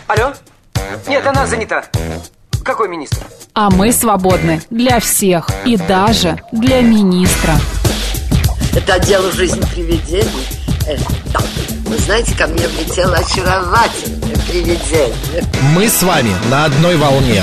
Алло? Нет, она занята. Какой министр? А мы свободны для всех и даже для министра. Это дело жизни привидений. Да. Вы знаете, ко мне влетело очаровательное привидение. Мы с вами на одной волне.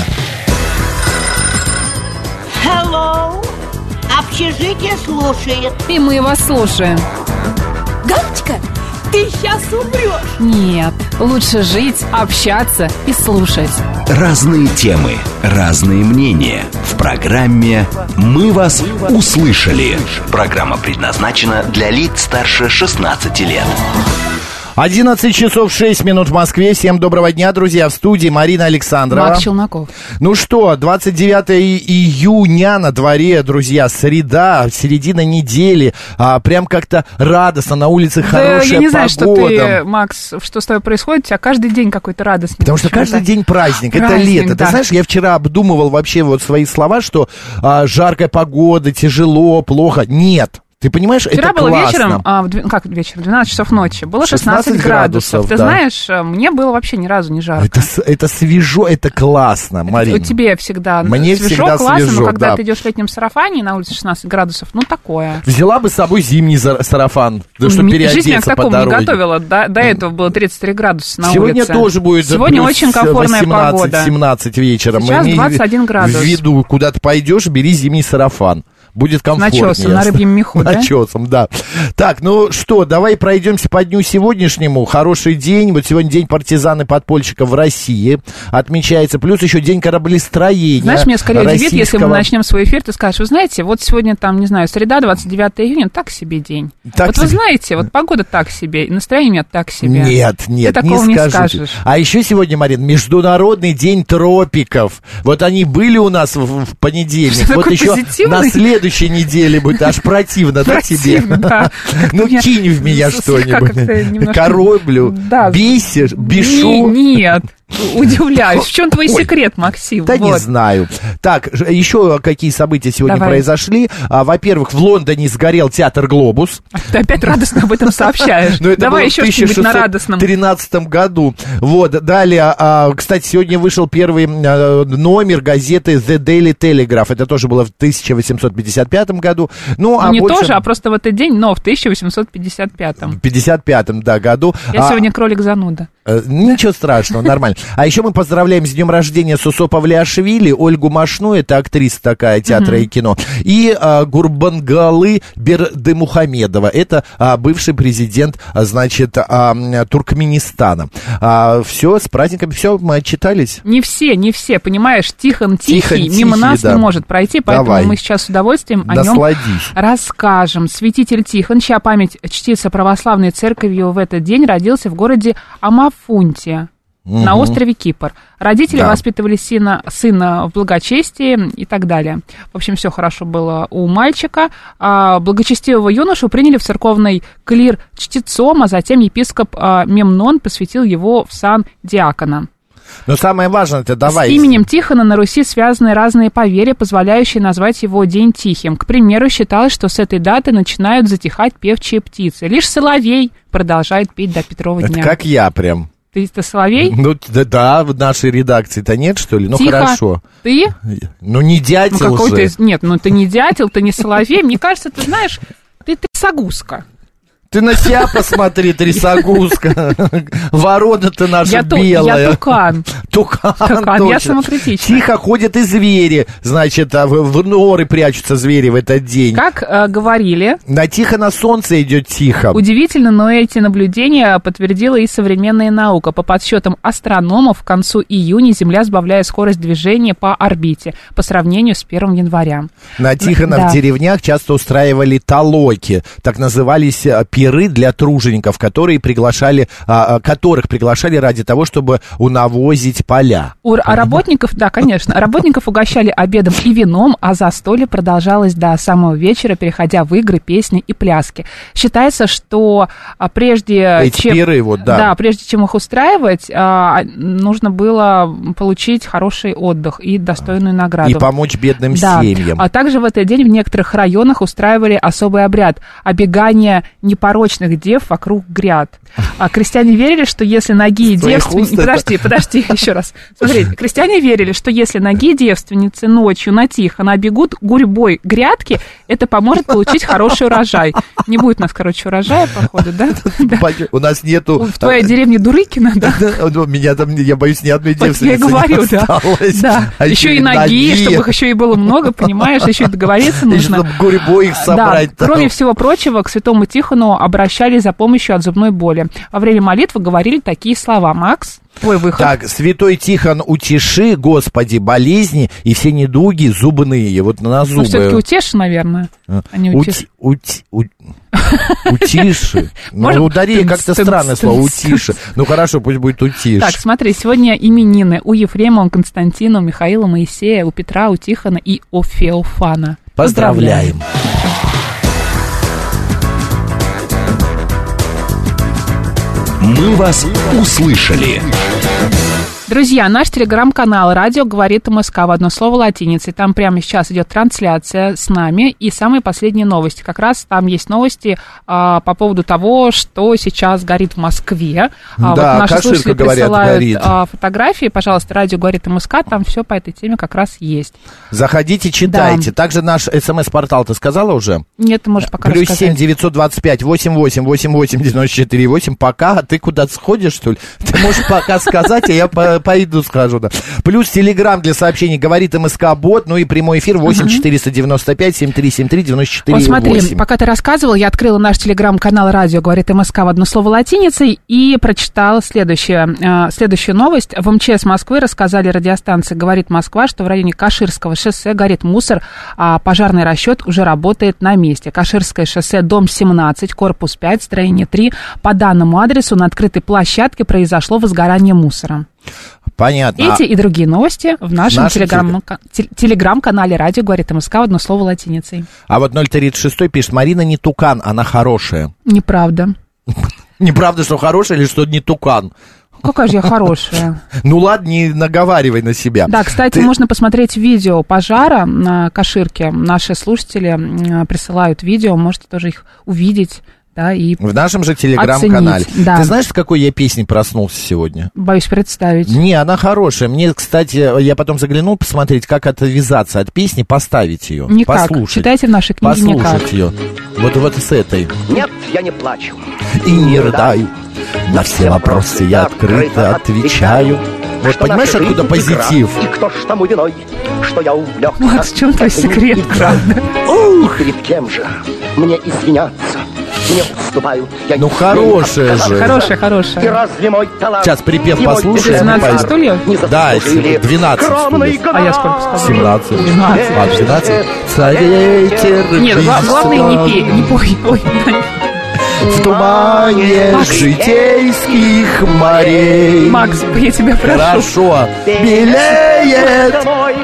Hello. Общежитие слушает. И мы вас слушаем. Галочка, ты сейчас умрешь. Нет, лучше жить, общаться и слушать. Разные темы, разные мнения. В программе «Мы вас услышали». Программа предназначена для лиц старше 16 лет. 11 часов 6 минут в Москве. Всем доброго дня, друзья. В студии Марина Александрова. Макс Челноков. Ну что, 29 июня на дворе, друзья. Среда, середина недели. Прям как-то радостно. На улице хорошая погода. Я не знаю, что ты, Макс, что с тобой происходит. У тебя каждый день какой-то радостный. Потому что каждый день праздник. Это лето. Да. Ты знаешь, я вчера обдумывал вообще вот свои слова, что жаркая погода, тяжело, плохо. Нет. Ты понимаешь, вчера это было классно. вечером, как вечером, 12 часов ночи, было 16 градусов. Ты знаешь, мне было вообще ни разу не жарко. Это свежо, это классно, Марина. Тебе всегда мне свежо, всегда классно, свежо, но когда да. ты идешь в летнем сарафане, на улице 16 градусов, ну такое. Взяла бы с собой зимний сарафан, чтобы переодеться жизнь я к такому по дороге. Не готовила, до этого было 33 градуса на Сегодня улице. Сегодня тоже будет Сегодня очень комфортная 18, погода. 17 вечера. Сейчас 21 градус. В виду, куда ты пойдешь, бери зимний сарафан. Будет комфортнее. Начесом, на рыбьем меху, да? Начесом, да. Так, ну что, давай пройдемся по дню сегодняшнему. Хороший день. Вот сегодня день партизан и подпольщиков в России отмечается. Плюс еще день кораблестроения. Знаешь, меня скорее удивит, если мы начнем свой эфир, ты скажешь, вы знаете, вот сегодня там, не знаю, среда, 29 июня, так себе день. Так вот себе. Вы знаете, вот погода так себе, и настроение у меня так себе. Нет, ты такого не скажешь. А еще сегодня, Марин, Международный день тропиков. Вот они были у нас в понедельник. Что вот еще позитивный? на следующей неделе будет аж противно, да, тебе? Да. Ну, кинь в меня что-нибудь. Короблю, бесишь, бешу. Нет. Удивляюсь. В чем твой секрет, Максим? Да не знаю. Так, еще какие события сегодня произошли. Во-первых, в Лондоне сгорел театр «Глобус». Ты опять радостно об этом сообщаешь. Давай еще что-нибудь на радостном. В 1613 году. Вот, далее, кстати, сегодня вышел первый номер газеты The Daily Telegraph. Это тоже было в 1855 году. Ну, не тоже, а просто в этот день, но в 1855. В 55-м, да, году. Я сегодня кролик-зануда. Ничего страшного, нормально. А еще мы поздравляем с днем рождения Сусо Павлиашвили, Ольгу Машну, это актриса такая театра и кино, и Гурбангалы Бердымухамедова, это бывший президент, значит, Туркменистана. Все, с праздниками, все, мы отчитались? Не все, понимаешь, Тихон Тихий мимо нас не может пройти, поэтому мы сейчас с удовольствием о нем расскажем. Святитель Тихон, чья память чтится православной церковью в этот день, родился в городе Амафунте. На острове Кипр. Родители воспитывали сына в благочестии и так далее. В общем, все хорошо было у мальчика. Благочестивого юношу приняли в церковный клир чтецом, а затем епископ Мемнон посвятил его в сан диакона. Но самое важное, это давай... С именем Тихона на Руси связаны разные поверья, позволяющие назвать его день тихим. К примеру, считалось, что с этой даты начинают затихать певчие птицы. Лишь соловей продолжает петь до Петрова дня. Это как я прям. Ты соловей? Ну, да, в нашей редакции-то нет, что ли? Ну, Тихо. Хорошо. Ты? Ну, не дятел же. Нет, ты не дятел, ты не соловей. Мне кажется, ты знаешь, ты трясогузка. Ты на себя посмотри, трясогузка. Ворона-то наша белая. Я тукан. Тукан, я самокритична. Тихо ходят и звери. Значит, в норы прячутся звери в этот день. Как говорили. На Тихона солнце идет тихо. Удивительно, но эти наблюдения подтвердила и современная наука. По подсчетам астрономов, к концу июня Земля сбавляет скорость движения по орбите по сравнению с 1 января. На Тихона в деревнях часто устраивали толоки. Так назывались пиры для тружеников, которых приглашали ради того, чтобы унавозить поля. Работников, да, конечно, работников угощали обедом и вином, а застолье продолжалось до самого вечера, переходя в игры, песни и пляски. Считается, что прежде чем их устраивать, нужно было получить хороший отдых и достойную награду. И помочь бедным семьям. А также в этот день в некоторых районах устраивали особый обряд – обегание непорочных непорочных дев вокруг гряд. А крестьяне верили, что если ноги девственницы... Подожди, еще раз. Смотри, крестьяне верили, что если ноги девственницы ночью на Тихона обегут гурьбой грядки, это поможет получить хороший урожай. Не будет у нас, урожая, походу, да? У нас нету... В твоей деревне Дурыкина, да? У меня там, я боюсь, ни одной девственницы я говорю, не осталось. Да. Еще и ноги, чтобы их еще и было много, понимаешь, еще и договориться нужно. Чтобы гурьбой их собрать. Да. Кроме всего прочего, к святому Тихону обращались за помощью от зубной боли. Во время молитвы говорили такие слова. Макс, твой выход. Так, святой Тихон, утеши, Господи, болезни и все недуги зубные. Вот на зубы. Ну, все-таки утеши, наверное, а не утеши. Утиши. Ну, удари как-то странное слово. Утиши. Ну, хорошо, пусть будет утишь. Так, смотри, сегодня именины у Ефрема, у Константина, у Михаила, Моисея, у Петра, у Тихона и у Феофана. Поздравляем. Мы вас услышали. Друзья, наш телеграм-канал «Радио говорит МСК» в одно слово латиницей. Там прямо сейчас идет трансляция с нами и самые последние новости. Как раз там есть новости по поводу того, что сейчас горит в Москве. Да, вот наши слушатели присылают горит. Фотографии. Пожалуйста, «Радио говорит МСК», там все по этой теме как раз есть. Заходите, читайте. Да. Также наш СМС-портал ты сказала уже? Нет, ты можешь пока +7 рассказать. 925 88 88 94 8. Пока ты куда-то сходишь, что ли? Ты можешь пока сказать, а я пойду скажу, да. Плюс телеграм для сообщений говорит МСК-бот, ну и прямой эфир 8-495-7373-94-8. Вот смотри, пока ты рассказывал, я открыла наш телеграм-канал «Радио говорит МСК» в одно слово латиницей и прочитала следующую новость. В МЧС Москвы рассказали радиостанции «Говорит Москва», что в районе Каширского шоссе горит мусор, а пожарный расчет уже работает на месте. Каширское шоссе, дом 17, корпус 5, строение 3. По данному адресу на открытой площадке произошло возгорание мусора. Понятно. Эти и другие новости в нашем телеграм-канале «Радио говорит МСК» в одно слово латиницей. А вот 036 пишет: Марина не тукан, она хорошая. Неправда. Неправда, что хорошая или что не тукан? Какая же я хорошая. Ну ладно, не наговаривай на себя. Да, кстати, можно посмотреть видео пожара на Каширке. Наши слушатели присылают видео, можете тоже их увидеть. Да, и в нашем же телеграм-канале. Да. Ты знаешь, с какой я песней проснулся сегодня? Боюсь представить. Не, она хорошая. Мне, кстати, я потом заглянул посмотреть, как отвязаться от песни, поставить ее. Никак. Послушать. Читайте в нашей книге послушать никак. ее. Вот с этой. Нет, я не плачу. И не рыдаю. На все вопросы я открыто отвечаю. Вот понимаешь, откуда позитив? И кто ж тому виной, что я увлек? Вот в чем твой секрет, правда? Ух, перед кем же мне извиняться? Не уступаю. Ну, хорошая же. Хорошая. И разве мой талант... Сейчас припев послушаем. 12 стульев? Да, 12 стульев. А я сколько сказал? 17. 12. Нет, главное не пей, не пой. Ой, в тумане житейских морей. Макс, я тебя прошу. Хорошо. Белеет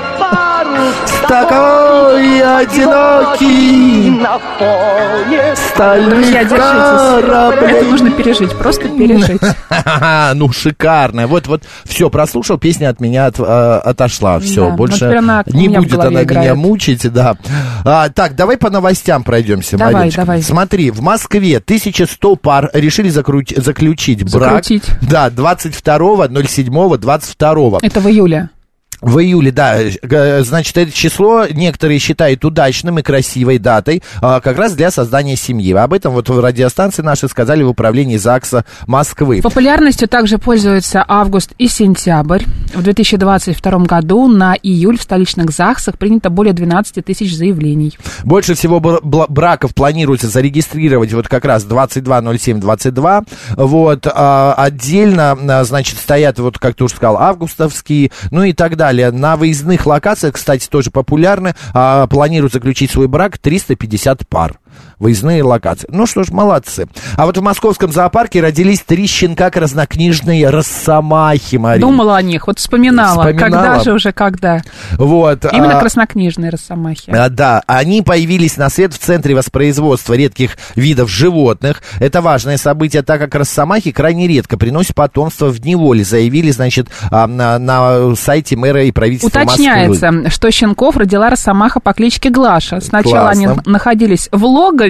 такой одинокий на фоне стальных кораблей. Это нужно пережить, просто пережить. Ну, шикарная. Вот, все, прослушал, песня от меня отошла. Все, больше не будет она меня мучить, да. Так, давай по новостям пройдемся, Мариночка. Давай. Смотри, в Москве 1100 пар решили заключить брак. Да, 22.07.22. Это в июле. В июле, да, значит, это число некоторые считают удачным и красивой датой как раз для создания семьи. Об этом вот в радиостанции наши сказали в управлении ЗАГСа Москвы. Популярностью также пользуются август и сентябрь. В 2022 году на июль в столичных ЗАГСах принято более 12 тысяч заявлений. Больше всего браков планируется зарегистрировать вот как раз 22.07.22. Вот, отдельно, значит, стоят, вот как ты уже сказал, августовские, ну и так далее. На выездных локациях, кстати, тоже популярны. Планируют заключить свой брак 350 пар. Выездные локации. Ну что ж, молодцы. А вот в московском зоопарке родились 3 щенка краснокнижные росомахи, Марина. Думала о них, вот вспоминала. Когда же уже, когда? Вот. Именно краснокнижные росомахи. Да, они появились на свет в Центре воспроизводства редких видов животных. Это важное событие, так как росомахи крайне редко приносят потомство в неволе, заявили, значит, на сайте мэра и правительства Москвы. Уточняется, что щенков родила росомаха по кличке Глаша. Сначала они находились в логове,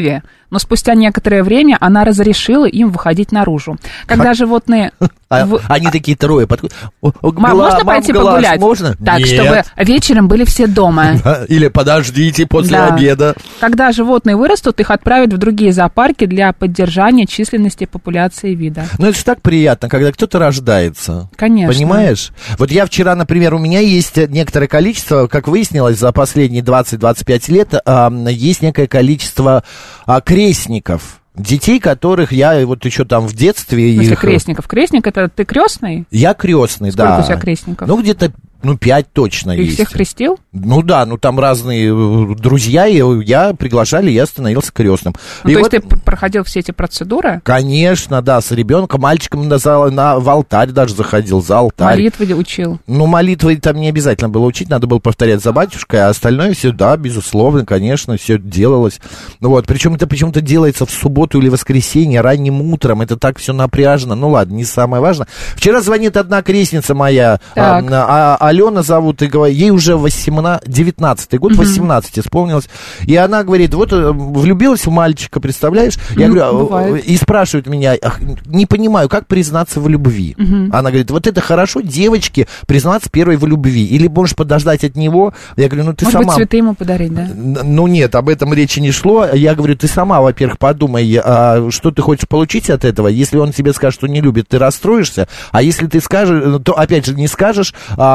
но спустя некоторое время она разрешила им выходить наружу. Когда животные... Они такие трое подходят. Можно пойти погулять? Можно? Так, чтобы вечером были все дома. Или подождите после обеда. Когда животные вырастут, их отправят в другие зоопарки для поддержания численности популяции вида. Ну, это же так приятно, когда кто-то рождается. Конечно. Понимаешь? Вот я вчера, например, у меня есть некоторое количество, как выяснилось, за последние 20-25 лет, есть некое количество крестников. Детей, которых я вот еще там в детстве... В смысле крестников? Крестник — это ты крестный? Я крестный, да. Сколько у тебя крестников? Ну, где-то 5 точно есть. Ты всех крестил? Ну да, там разные друзья, я приглашали, я становился крестным. Ну, то есть ты проходил все эти процедуры? Конечно, да, с ребенком, мальчиком в алтарь даже заходил, за алтарь. Молитвы учил? Ну, молитвы там не обязательно было учить, надо было повторять за батюшкой, а остальное все, да, безусловно, конечно, все делалось. Вот, причем это почему-то делается в субботу или воскресенье, ранним утром, это так все напряжено. Ну ладно, не самое важное. Вчера звонит одна крестница моя, Алена зовут, и говорит, ей уже 19-й год, 18 исполнилось, и она говорит, вот влюбилась в мальчика, представляешь? Я говорю, и спрашивает меня, не понимаю, как признаться в любви? Она говорит, вот это хорошо девочке признаться первой в любви, или можешь подождать от него? Я говорю, ну ты Может сама... быть, цветы ему подарить, да? Ну нет, об этом речи не шло. Я говорю, ты сама, во-первых, подумай, что ты хочешь получить от этого. Если он тебе скажет, что не любит, ты расстроишься, а если ты скажешь, то, опять же, не скажешь,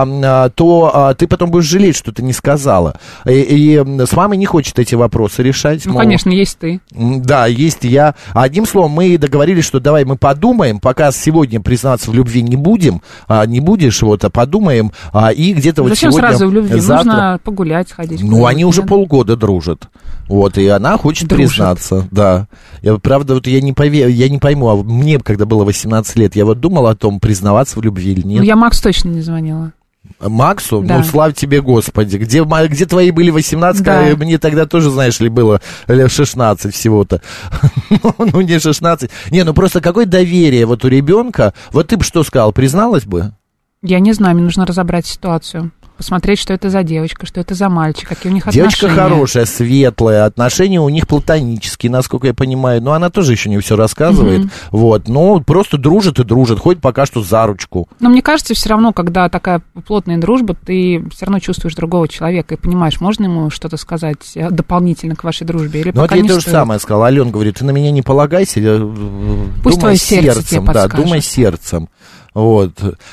то ты потом будешь жалеть, что ты не сказала. И с мамой не хочет эти вопросы решать. Ну, конечно, есть ты. Да, есть я. Одним словом, мы договорились, что давай мы подумаем, пока сегодня признаться в любви не будем, не будешь, а подумаем, и где-то вот зачем сегодня... сразу в любви? Завтра... Нужно погулять, сходить. Ну, они уже полгода дружат. Вот, и она хочет признаться. Да. Правда, вот я не пойму, а мне, когда было 18 лет, я вот думал о том, признаваться в любви или нет. Ну, я Максу точно не звонила. Максу? Да. Ну, слава тебе, Господи. Где твои были 18, да. Мне тогда тоже, знаешь ли, было 16 всего-то. Ну, не 16. Не, ну просто какое доверие вот у ребенка. Вот ты бы что сказал, призналась бы? Я не знаю, мне нужно разобрать ситуацию. Посмотреть, что это за девочка, что это за мальчик, какие у них девочка отношения. Девочка хорошая, светлая, отношения у них платонические, насколько я понимаю. Но она тоже еще не все рассказывает. Вот, но просто дружит и дружит, ходит пока что за ручку. Но мне кажется, все равно, когда такая плотная дружба, ты все равно чувствуешь другого человека и понимаешь, можно ему что-то сказать дополнительно к вашей дружбе или пока не стоит. Ну, вот я то же самое сказал. Алена говорит, ты на меня не полагайся, пусть думай сердцем, тебе подскажет. Да, думай сердцем. Вот.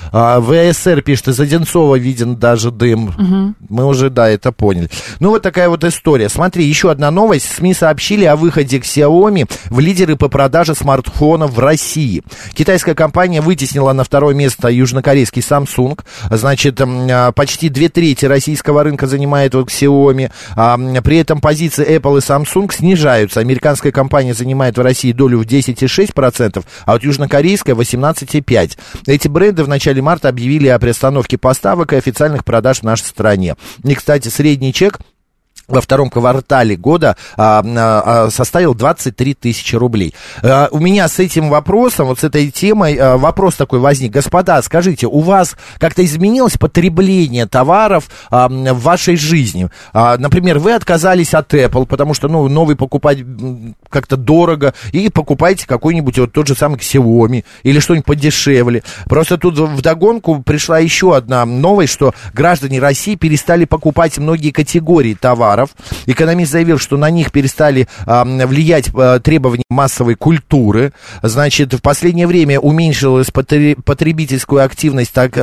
ВСР пишет, из Одинцова виден даже дым. Мы уже, да, это поняли. Ну, вот такая вот история. Смотри, еще одна новость. СМИ сообщили о выходе Xiaomi в лидеры по продаже смартфонов в России. Китайская компания вытеснила на второе место южнокорейский Samsung. Значит, почти 2/3 российского рынка занимает вот Xiaomi. При этом позиции Apple и Samsung снижаются. Американская компания занимает в России долю в 10,6%, а вот южнокорейская 18,5%. Эти бренды в начале марта объявили о приостановке поставок и официальных продаж в нашей стране. И, кстати, средний чек во втором квартале года составил 23 тысячи рублей. У меня с этим вопросом, вот с этой темой вопрос такой возник. Господа, скажите, у вас как-то изменилось потребление товаров в вашей жизни? Например, вы отказались от Apple, потому что, ну, новый покупать как-то дорого, и покупаете какой-нибудь вот тот же самый Xiaomi или что-нибудь подешевле. Просто тут вдогонку пришла еще одна новость, что граждане России перестали покупать многие категории товаров. Экономист заявил, что на них перестали влиять требования массовой культуры. Значит, в последнее время уменьшилась потребительская активность так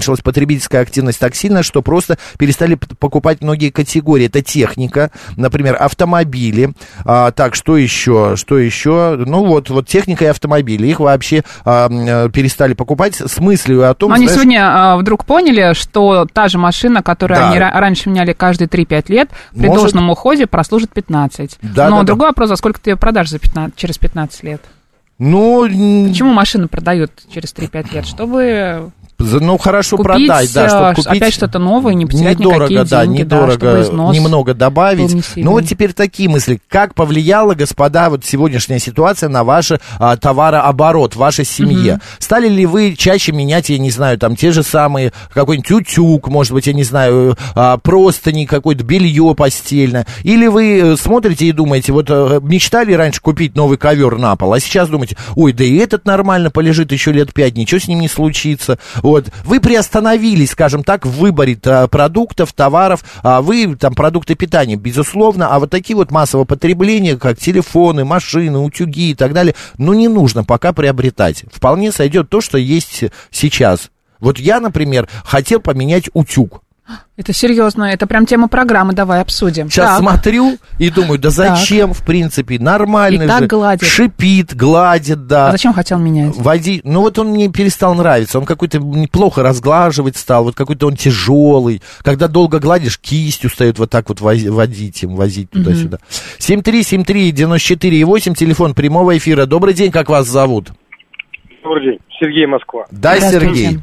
сильно, что просто перестали покупать многие категории. Это техника, например, автомобили. Так, что еще? Ну вот техника и автомобили. Их вообще перестали покупать с мыслью о том, но они сегодня вдруг поняли, что та же машина, которую они раньше меняли каждые 3-5 лет, при должном уходе прослужит 15. Но другой вопрос, а сколько ты ее продашь через 15 лет? Ну... Почему машины продают через 3-5 лет? Чтобы Ну, хорошо купить, продать, да, чтобы купить... опять что-то новое, не потерять недорого, никакие да, деньги, недорого, да, немного добавить. Ну, вот теперь такие мысли. Как повлияла, господа, вот сегодняшняя ситуация на ваш товарооборот в вашей семье? Стали ли вы чаще менять, я не знаю, там, те же самые, какой-нибудь утюг, может быть, я не знаю, простыни, какое-то белье постельное? Или вы смотрите и думаете, вот мечтали раньше купить новый ковер на пол, а сейчас думаете, ой, да и этот нормально полежит еще лет 5, ничего с ним не случится. Вот. Вы приостановились, скажем так, в выборе продуктов, товаров, вы там продукты питания, безусловно, а вот такие вот массового потребления, как телефоны, машины, утюги и так далее, ну, не нужно пока приобретать. Вполне сойдет то, что есть сейчас. Вот я, например, хотел поменять утюг. Это серьезно, это прям тема программы, давай обсудим. Сейчас смотрю и думаю, да зачем, в принципе, нормально же. Гладит. Шипит, гладит, да. А зачем хотел менять? Ну вот он мне перестал нравиться, он какой-то неплохо разглаживать стал, вот какой-то он тяжелый. Когда долго гладишь, кисть устает вот так вот возить туда-сюда. 7373948, телефон прямого эфира. Добрый день, как вас зовут? Добрый день, Сергей, Москва. Да, Сергей.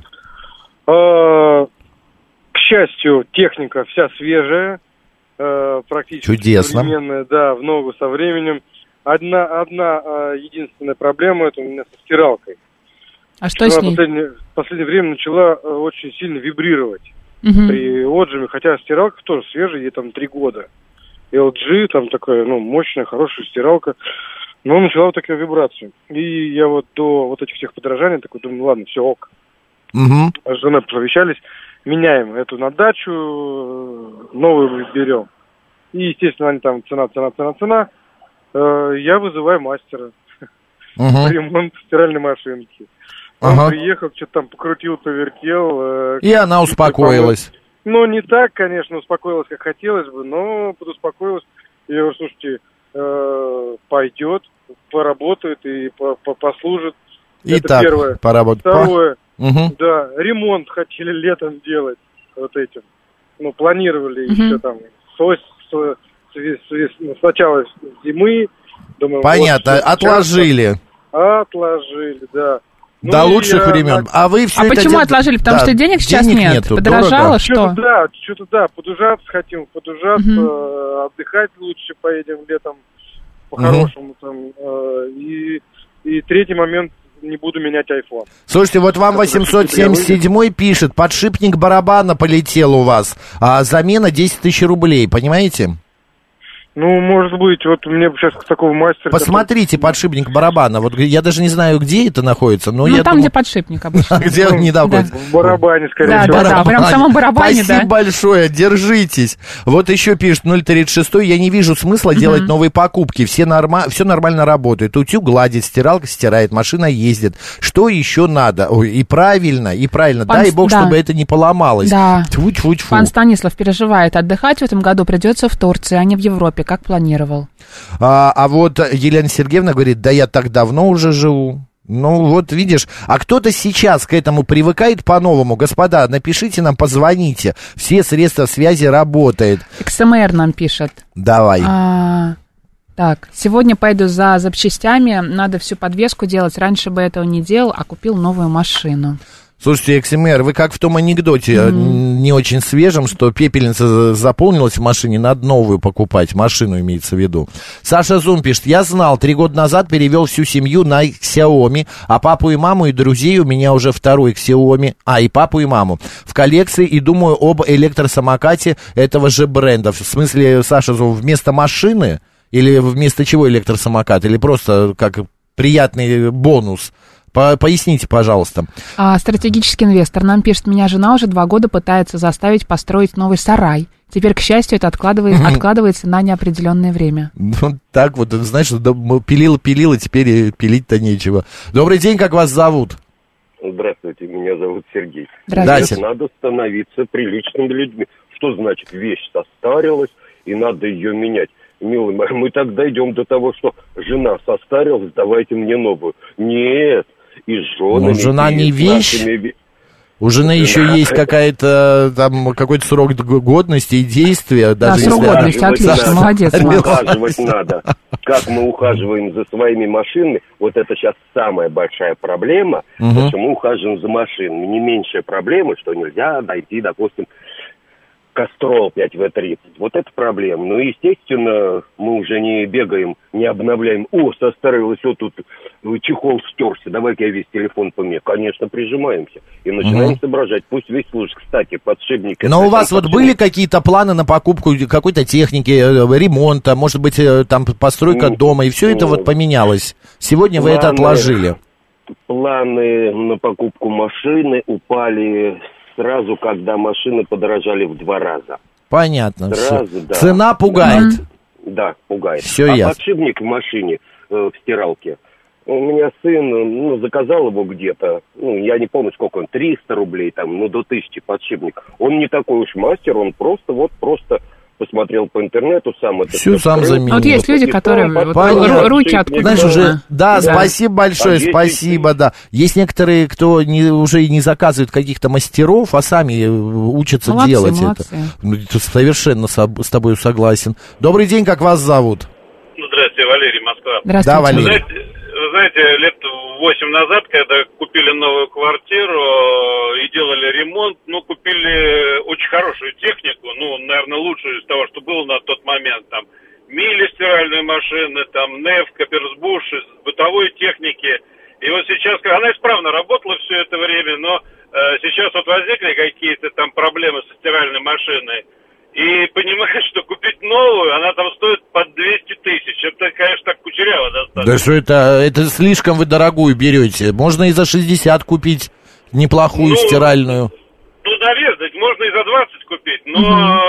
К счастью, техника вся свежая, практически чудесно. Современная, да, в ногу со временем. Одна единственная проблема, это у меня со стиралкой. А что с ней? В последнее время начала очень сильно вибрировать при отжиме, хотя стиралка тоже свежая, ей там 3 года. LG, там такая, мощная, хорошая стиралка, но начала вот такую вибрацию. И я вот до вот этих всех подражаний такой думаю, ладно, все ок. С женой посовещались, меняем эту на дачу, новую берем. И, естественно, они там цена. Я вызываю мастера. Ремонт стиральной машинки. Он приехал, что-то там покрутил, повертел. И она успокоилась. Ну, не так, конечно, успокоилась, как хотелось бы, но подуспокоилась. Я говорю, слушайте, пойдет, поработает и послужит. И это так, первое. поработает. Второе. Да, ремонт хотели летом делать вот этим. Планировали еще там с начала зимы. Думаю, понятно, вот, отложили. Отложили, да. До лучших времен. А вы все это почему отложили? Потому что денег сейчас нет? Нету. Подорожало, что? Что-то подужаться хотим, отдыхать лучше поедем летом по-хорошему. И третий момент, не буду менять iPhone. Слушайте, вот вам 877 пишет, подшипник барабана полетел у вас, а замена 10 тысяч рублей, понимаете? Ну, может быть, вот у меня сейчас такого мастера... Посмотрите подшипник барабана, вот я даже не знаю, где это находится, но я там, думаю... где подшипник обычно. Где он не находится? В барабане, скорее всего. Да, прям в самом барабане, Спасибо большое, держитесь. Вот еще пишет 036, я не вижу смысла делать новые покупки, все нормально работает, утюг гладит, стиралка стирает, машина ездит. Что еще надо? Ой, и правильно, дай бог, чтобы это не поломалось. Да. Тьфу-тьфу-тьфу. Пан Станислав переживает, отдыхать в этом году придется в Турции, а не в Европе, как планировал. А вот Елена Сергеевна говорит, да я так давно уже живу. Ну, вот видишь, а кто-то сейчас к этому привыкает по-новому. Господа, напишите нам, позвоните. Все средства связи работают. XMR нам пишет. Давай. Так, сегодня пойду за запчастями, надо всю подвеску делать. Раньше бы этого не делал, а купил новую машину. Слушайте, XMR, вы как в том анекдоте, не очень свежем, что пепельница заполнилась в машине, надо новую покупать, машину имеется в виду. Саша Зум пишет, я знал, 3 года назад перевел всю семью на Xiaomi, а папу и маму и друзей у меня уже второй Xiaomi, и папу и маму в коллекции, и думаю об электросамокате этого же бренда. В смысле, Саша Зум, вместо машины или вместо чего электросамокат, или просто как приятный бонус? Поясните, пожалуйста. Стратегический инвестор нам пишет, меня жена уже 2 года пытается заставить построить новый сарай. Теперь, к счастью, это откладывается на неопределенное время. Ну, так вот, знаешь, пилила, теперь пилить-то нечего. Добрый день, как вас зовут? Здравствуйте, меня зовут Сергей. Здравствуйте. Надо становиться приличными людьми. Что значит, вещь состарилась, и надо ее менять? Милый мой, мы так дойдем до того, что жена состарилась, давайте мне новую. Нет. И с женами, жена не вещь? У жены еще есть какая-то там какой-то срок годности и действия. Да, срок годности, отлично, молодец. Ухаживать надо. Как мы ухаживаем за своими машинами, вот это сейчас самая большая проблема, потому что мы ухаживаем за машинами. Не меньшая проблема, что нельзя дойти, допустим, Кастрол 5В30. Вот это проблема. Ну, естественно, мы уже не бегаем, не обновляем. О, состарилось, вот тут чехол стерся, давай-ка я весь телефон поменяю. Конечно, прижимаемся и начинаем соображать. Пусть весь служит, кстати, подшипник. Но у вас вот были какие-то планы на покупку какой-то техники, ремонта, может быть, там постройка дома, и все это вот поменялось? Сегодня вы это отложили. Планы на покупку машины упали сразу, когда машины подорожали в 2 раза. Понятно. Сразу, да. Цена пугает. Да, пугает. Все ясно. Подшипник в машине, в стиралке. У меня сын, заказал его где-то, я не помню, сколько он, 300 рублей, там, до 1000 подшипник. Он не такой уж мастер, он просто посмотрел по интернету, сам это... Все сам заменил. Вот есть люди, которые руки откуда. Знаешь, уже... Да, спасибо большое, спасибо, да. Есть некоторые, кто уже не заказывает каких-то мастеров, а сами учатся делать это. Совершенно с тобой согласен. Добрый день, как вас зовут? Здравствуйте, Валерий, Москва. Здравствуйте. Да, Валерий. Вы знаете, лет 8 назад, когда купили новую квартиру и делали ремонт, купили очень хорошую технику, наверное, лучшую из того, что было на тот момент, там, Мили стиральные машины, там, НЭФ, Каперсбуш, из бытовой техники. И вот сейчас, она исправно работала все это время, но сейчас вот возникли какие-то там проблемы со стиральной машиной. И понимаешь, что купить новую, она там стоит под 200 тысяч. Это, конечно, так кучеряво достаточно. Да что это слишком вы дорогую берете. Можно и за 60 купить неплохую стиральную. Наверное, можно и за 20 купить. Но,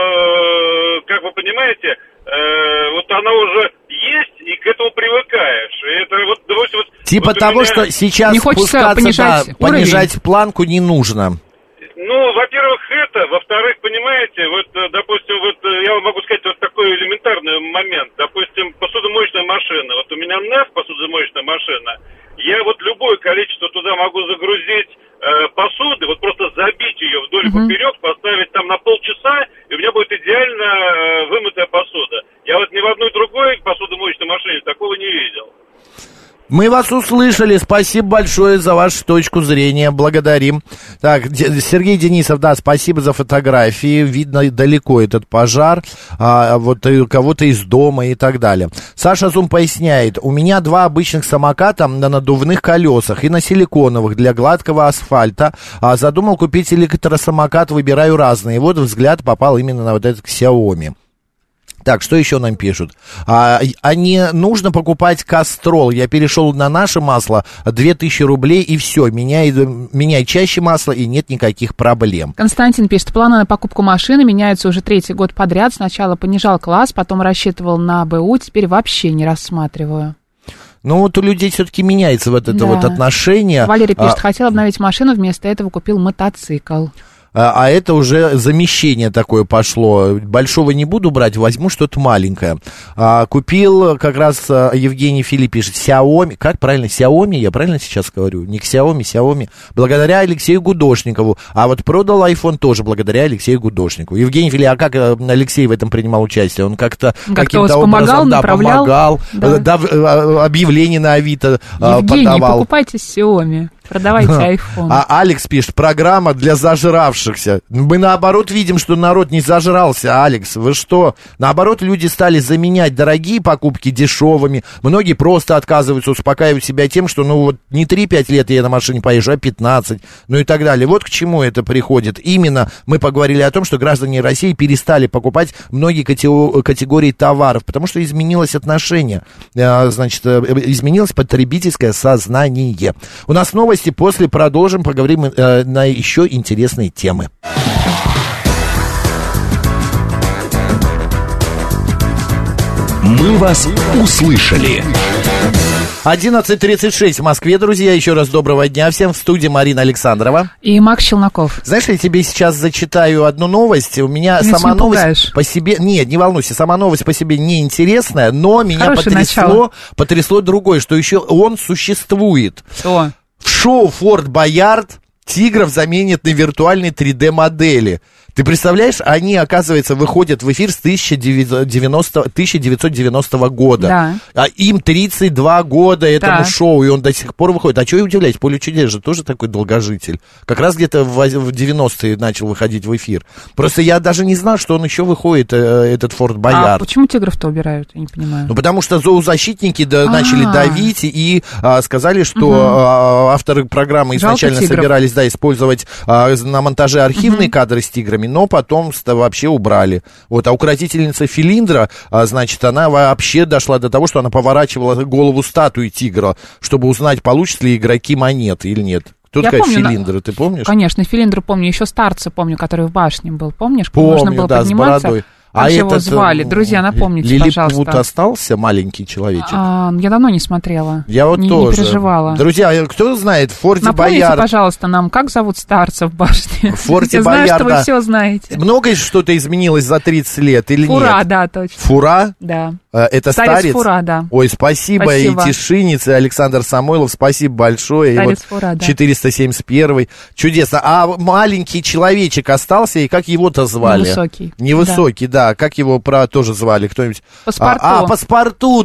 как вы понимаете, вот она уже есть, и к этому привыкаешь. И это вот, допустим, типа того, что сейчас не хочется понижать планку не нужно. Во-первых, это. Во-вторых, понимаете, допустим, я вам могу сказать вот такой элементарный момент. Допустим, посудомоечная машина. Вот у меня НЭФ, посудомоечная машина. Я любое количество туда могу загрузить посуды, просто забить ее вдоль и поперек, поставить там на полчаса, и у меня будет идеально вымытая посуда. Я ни в одной другой посудомоечной машине такого не видел. Мы вас услышали, спасибо большое за вашу точку зрения, благодарим. Так, Сергей Денисов, да, спасибо за фотографии, видно далеко этот пожар, кого-то из дома и так далее. Саша Зум поясняет, у меня 2 обычных самоката на надувных колесах и на силиконовых для гладкого асфальта, задумал купить электросамокат, выбираю разные, вот взгляд попал именно на вот этот Xiaomi. Так, что еще нам пишут? Не нужно покупать Кастрол. Я перешел на наше масло, 2000 рублей, и все. Меняй чаще масло, и нет никаких проблем. Константин пишет, планы на покупку машины меняются уже 3-й год подряд. Сначала понижал класс, потом рассчитывал на БУ, теперь вообще не рассматриваю. У людей все-таки меняется вот это вот отношение. Валерий пишет, хотел обновить машину, вместо этого купил мотоцикл. А это уже замещение такое пошло. Большого не буду брать, возьму что-то маленькое. Купил как раз, Евгений Филипп пишет, Xiaomi. Как правильно, Xiaomi? Я правильно сейчас говорю? Не Xiaomi. Благодаря Алексею Гудошникову. А вот продал iPhone тоже благодаря Алексею Гудошникову. Евгений Филипп, а как Алексей в этом принимал участие? Он как-то каким-то образом помогал. Да, объявление на Авито Евгений, подавал. Покупайте Xiaomi. Продавайте iPhone. А Алекс пишет, программа для зажравшихся. Мы наоборот видим, что народ не зажрался, Алекс. Вы что? Наоборот, люди стали заменять дорогие покупки дешевыми. Многие просто отказываются, успокаивают себя тем, что не 3-5 лет я на машине поезжу, а 15. И так далее. Вот к чему это приходит. Именно мы поговорили о том, что граждане России перестали покупать многие категории товаров, потому что изменилось отношение. Значит, изменилось потребительское сознание. У нас новости. После продолжим, поговорим на еще интересные темы. Мы вас услышали. 11:36 в Москве, друзья. Еще раз доброго дня всем. В студии Марина Александрова. И Макс Челноков. Знаешь, я тебе сейчас зачитаю одну новость. У меня сама новость по себе... Нет, не волнуйся, сама новость по себе не интересная, но меня потрясло другое, что еще он существует. Что? В шоу «Форт Боярд» тигров заменят на виртуальные 3D-модели. Ты представляешь, они, оказывается, выходят в эфир с 1990 года. Да. А им 32 года этому шоу, и он до сих пор выходит. А чего и удивляюсь, Поле чудес же тоже такой долгожитель. Как раз где-то в 90-е начал выходить в эфир. Просто я даже не знал, что он еще выходит, этот Форт Боярд. А почему тигров-то убирают? Я не понимаю. Ну, потому что зоозащитники начали давить и сказали, что авторы программы изначально собирались использовать на монтаже архивные кадры с тиграми, но потом вообще убрали. Вот, а укротительница Филиндра, значит, она вообще дошла до того, что она поворачивала голову статуи тигра, чтобы узнать, получат ли игроки монеты или нет. Кто такая Филиндра, ты помнишь? Конечно, Филиндру помню, еще старца помню, который в башне был, помнишь? Помню, можно было подниматься. С бородой. Как же его звали? Друзья, напомните, пожалуйста. Лилипут остался, маленький человечек? Я давно не смотрела. Я вот тоже. Не переживала. Друзья, кто знает, в Форте Боярд... Напомните, пожалуйста, нам, как зовут старца в башне? В Форте Боярда. Я знаю, что вы все знаете. Многое что-то изменилось за 30 лет или Фура, нет? Фура, да, точно. Фура? Да. Это старец? Фура, да. Ой, спасибо. И Тишинец, и Александр Самойлов, спасибо большое. Старец и Фура, да. 471. Чудесно. А маленький человечек остался, и как его-то звали? Невысокий. Невысокий, да. Как его тоже звали? Кто-нибудь? Паспорту. Паспорту,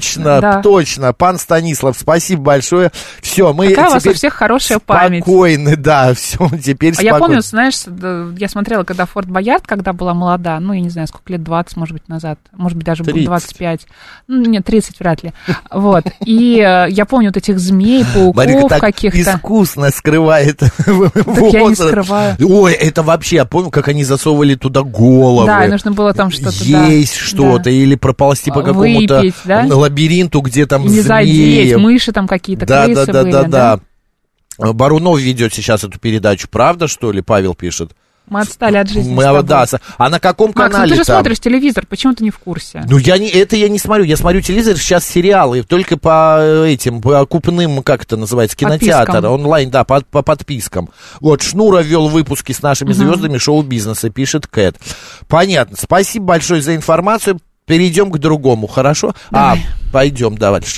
точно. Пан Станислав, спасибо большое. Все, мы какая у вас у всех хорошая память. Спокойны, да, все, теперь спокойно. Я помню, знаешь, я смотрела, когда Форт Боярд, когда была молода, я не знаю, сколько лет, 20, может быть, назад, может быть, даже 30. 25, нет, 30 вряд ли, вот, и я помню вот этих змей, пауков Марика каких-то. Искусно скрывает возраст. Я не скрываю. Ой, это вообще, я помню, как они засовывали туда головы. Да, нужно было там что-то, есть что-то, или проползти по какому-то лабиринту, где там змеи. Не задеть, мыши там какие-то, крысы были. Да. Барунов ведет сейчас эту передачу, правда, что ли, Павел пишет? Мы отстали от жизни. А на каком канале? Макс, ты же смотришь телевизор, почему ты не в курсе? Я не смотрю. Я смотрю телевизор, сейчас сериалы, только по купным, как это называется, кинотеатр, подпискам. Онлайн, да, по подпискам. Вот, Шнура вел выпуски с нашими звездами шоу-бизнеса, пишет Кэт. Понятно. Спасибо большое за информацию. Перейдем к другому, хорошо? Давай. Пойдем дальше.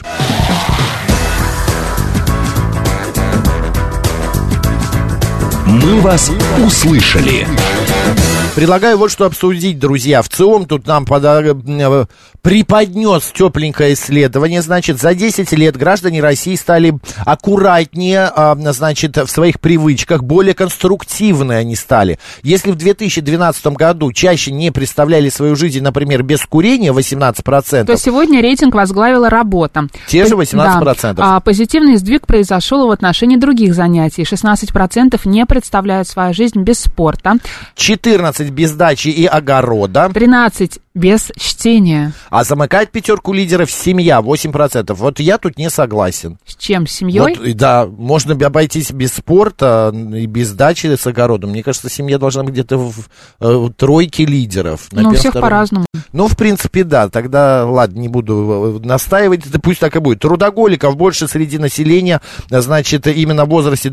Мы вас услышали. Предлагаю вот что обсудить, друзья. В ЦИОМ тут нам преподнес тепленькое исследование. Значит, за 10 лет граждане России стали аккуратнее, значит, в своих привычках, более конструктивные они стали. Если в 2012 году чаще не представляли свою жизнь, например, без курения, 18%, то сегодня рейтинг возглавила работа. Те же 18%. Да. Позитивный сдвиг произошел в отношении других занятий. 16% не представляют свою жизнь без спорта. 14% без дачи и огорода. 13% без чтения. А замыкает пятерку лидеров семья, 8%. Вот я тут не согласен. С чем? С семьей? Вот, да, можно обойтись без спорта и без дачи с огородом. Мне кажется, семья должна быть где-то в тройке лидеров. У всех по-разному. В принципе, да. Тогда, ладно, не буду настаивать. Пусть так и будет. Трудоголиков больше среди населения, значит, именно в возрасте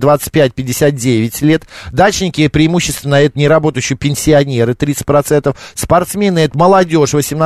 25-59 лет. Дачники, преимущественно, это неработающие пенсионеры, 30%. Спортсмены, это молодежь,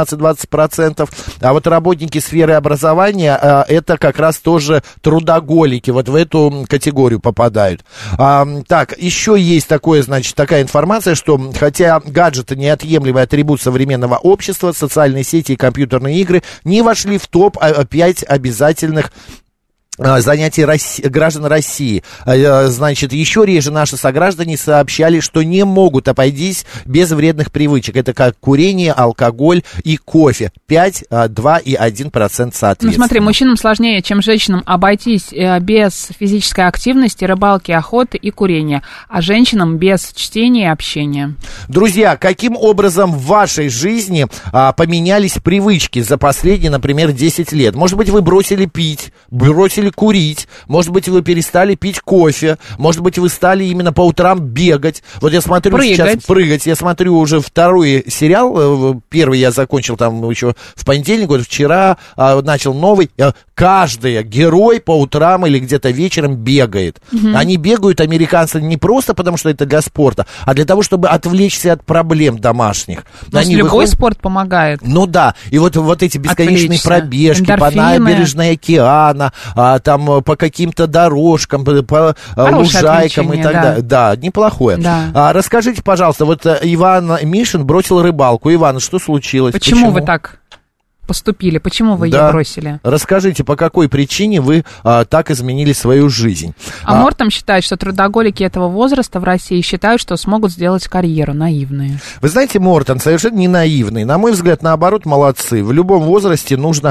18-20%. А вот работники сферы образования, это как раз тоже трудоголики. Вот в эту категорию попадают. Так, еще есть такая информация, что хотя гаджеты неотъемлемый атрибут современного общества, социальные сети и компьютерные игры не вошли в топ-5 обязательных занятий граждан России. Значит, еще реже наши сограждане сообщали, что не могут обойтись без вредных привычек. Это как курение, алкоголь и кофе. 5, 2 и 1% соответственно. Смотри, мужчинам сложнее, чем женщинам, обойтись без физической активности, рыбалки, охоты и курения, а женщинам без чтения и общения. Друзья, каким образом в вашей жизни поменялись привычки за последние, например, 10 лет? Может быть, вы бросили пить, бросили курить, может быть, вы перестали пить кофе, может быть, вы стали именно по утрам бегать. Вот я смотрю сейчас прыгать, я смотрю уже второй сериал, первый я закончил там еще в понедельник, вот вчера начал новый. Каждый герой по утрам или где-то вечером бегает. Они бегают, американцы, не просто потому, что это для спорта, а для того, чтобы отвлечься от проблем домашних. Любой спорт помогает. Ну да, и вот эти бесконечные пробежки по набережной океана, рано, там по каким-то дорожкам, по лужайкам и так далее. Да, неплохое. Да. Расскажите, пожалуйста, вот Иван Мишин бросил рыбалку. Иван, что случилось? Почему вы так поступили? Почему вы ее бросили? Расскажите, по какой причине вы так изменили свою жизнь? Мортом считает, что трудоголики этого возраста в России считают, что смогут сделать карьеру. Наивные. Вы знаете, Мортон совершенно не наивный. На мой взгляд, наоборот, молодцы. В любом возрасте нужно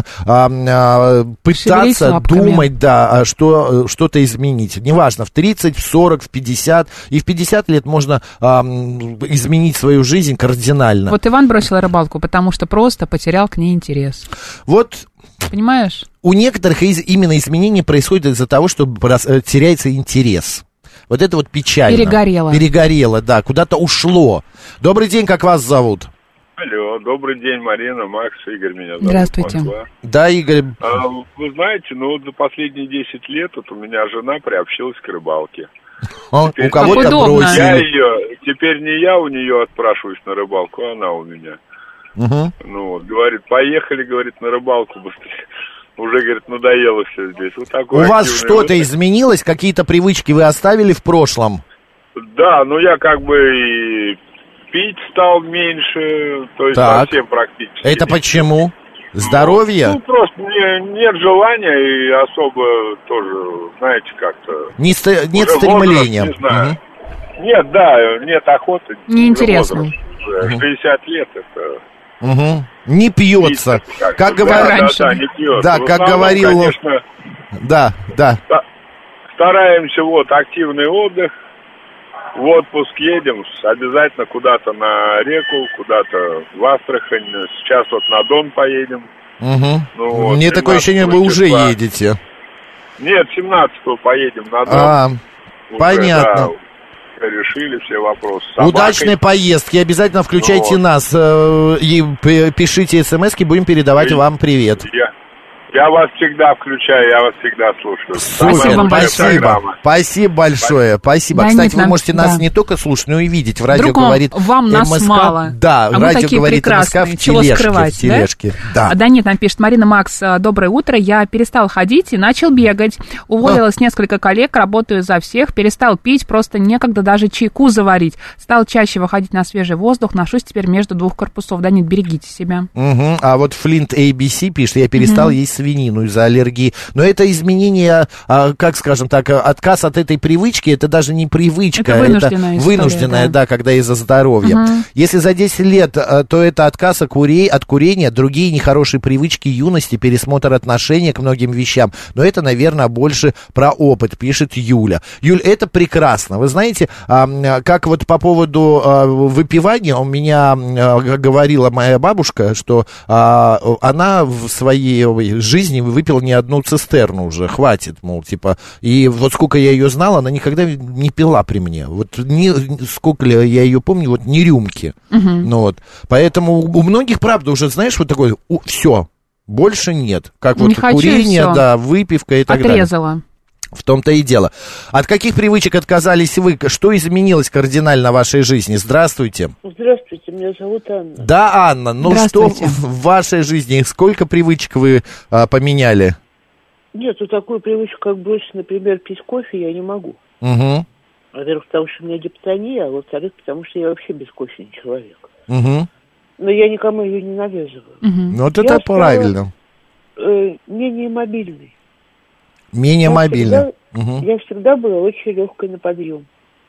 пытаться думать, что-то изменить. Неважно, в 30, в 40, в 50. И в 50 лет можно изменить свою жизнь кардинально. Вот Иван бросил рыбалку, потому что просто потерял к ней интерес. Вот, понимаешь? У некоторых именно изменения происходят из-за того, что теряется интерес. Вот это вот печально. Перегорело, да, куда-то ушло. Добрый день, как вас зовут? Алло, добрый день, Марина, Макс, Игорь меня зовут. Здравствуйте. Да, Игорь. Вы знаете, за последние 10 лет у меня жена приобщилась к рыбалке. У кого-то бросили. Теперь не я у нее отпрашиваюсь на рыбалку, а она у меня. Говорит, поехали, говорит, на рыбалку быстрее. Уже, говорит, надоело все здесь. Вот такой у вас что-то изменилось? Какие-то привычки вы оставили в прошлом? Да, я как бы и пить стал меньше, то есть совсем практически. Это почему? Здоровье? Просто нет желания и особо тоже, знаете, как-то... Нет стремления. Возраст, не знаю. Нет охоты. Неинтересно. 60 лет это... Не пьется. Как говорил... не пьется. Да, как говорил... Конечно, да. Стараемся, активный отдых. В отпуск едем, обязательно куда-то на реку, куда-то в Астрахань. Сейчас на Дон поедем. Мне такое ощущение, вы уже едете. Нет, 17-го поедем на Дон. Понятно. Решили все вопросы. Удачной поездки. Обязательно включайте нас и пишите смски, будем передавать вам привет. Я вас всегда включаю, я вас всегда слушаю. Спасибо большое. Спасибо. Да, кстати, вы можете нас не только слушать, но и видеть. В радио говорит вам нас МСК. Мало. Да, а радио такие говорит МСК в тележке. Да? Да нет, нам пишет Марина, Макс, доброе утро. Я перестал ходить и начал бегать. Уволилось несколько коллег, работаю за всех. Перестал пить, просто некогда даже чайку заварить. Стал чаще выходить на свежий воздух. Ношусь теперь между двух корпусов. Да нет, берегите себя. А вот Флинт ABC пишет, я перестал есть свинину из-за аллергии. Но это изменение, как скажем так, отказ от этой привычки, это даже не привычка, это вынужденная, да, когда из-за здоровья. Если за 10 лет, то это отказ от курения, другие нехорошие привычки юности, пересмотр отношения к многим вещам. Но это, наверное, больше про опыт, пишет Юля. Юль, это прекрасно. Вы знаете, как вот по поводу выпивания, у меня говорила моя бабушка, что она в своей жизни выпила не одну цистерну уже, хватит, мол, типа, и вот сколько я ее знала, она никогда не пила при мне, вот сколько я ее помню, вот ни рюмки, поэтому у многих, правда, уже, знаешь, вот такое, все, больше нет, как вот курение, да, выпивка и так далее. Отрезала. В том-то и дело. От каких привычек отказались вы? Что изменилось кардинально в вашей жизни? Здравствуйте. Здравствуйте, меня зовут Анна. Да, Анна, что в вашей жизни? Сколько привычек вы поменяли? Нет, такую привычку, как бросить, например, пить кофе, я не могу. Во-первых, потому что у меня гипотония, а во-вторых, потому что я вообще бескофейный человек. Но я никому ее не навязываю. Вот это правильно. Менее мобильный. Менее мобильно. Я всегда была очень легкой на подъем.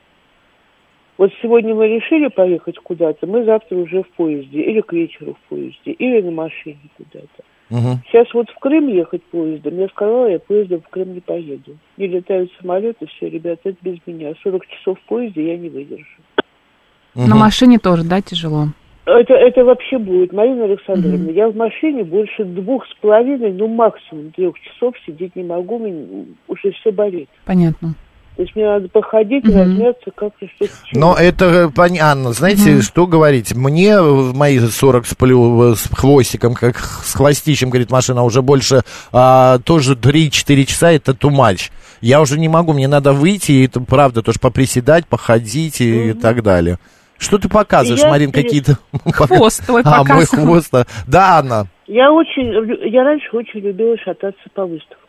Вот сегодня мы решили поехать куда-то, мы завтра уже в поезде, или к вечеру в поезде, или на машине куда-то. Сейчас вот в Крым ехать поездом, я сказала, я поездом в Крым не поеду. Не летают самолеты, все, ребята, это без меня. 40 часов в поезде я не выдержу. На машине тоже, да, тяжело? Это вообще будет, Марина Александровна. Я в машине больше 2,5, максимум 3 часов сидеть не могу, уже все болит. Понятно. То есть мне надо походить, размяться, как-то что-то. Но это понятно. Знаете, что говорить? Мне в мои 40 сплю с хвостиком, как с хвостищем, говорит машина, уже больше тоже 3-4 часа, это too much. Я уже не могу, мне надо выйти, и это правда, тоже поприседать, походить и так далее. Что ты показываешь, Марин, какие-то... Хвост твой показывает. Мой хвост. Да, Анна. Я раньше очень любила шататься по выставкам.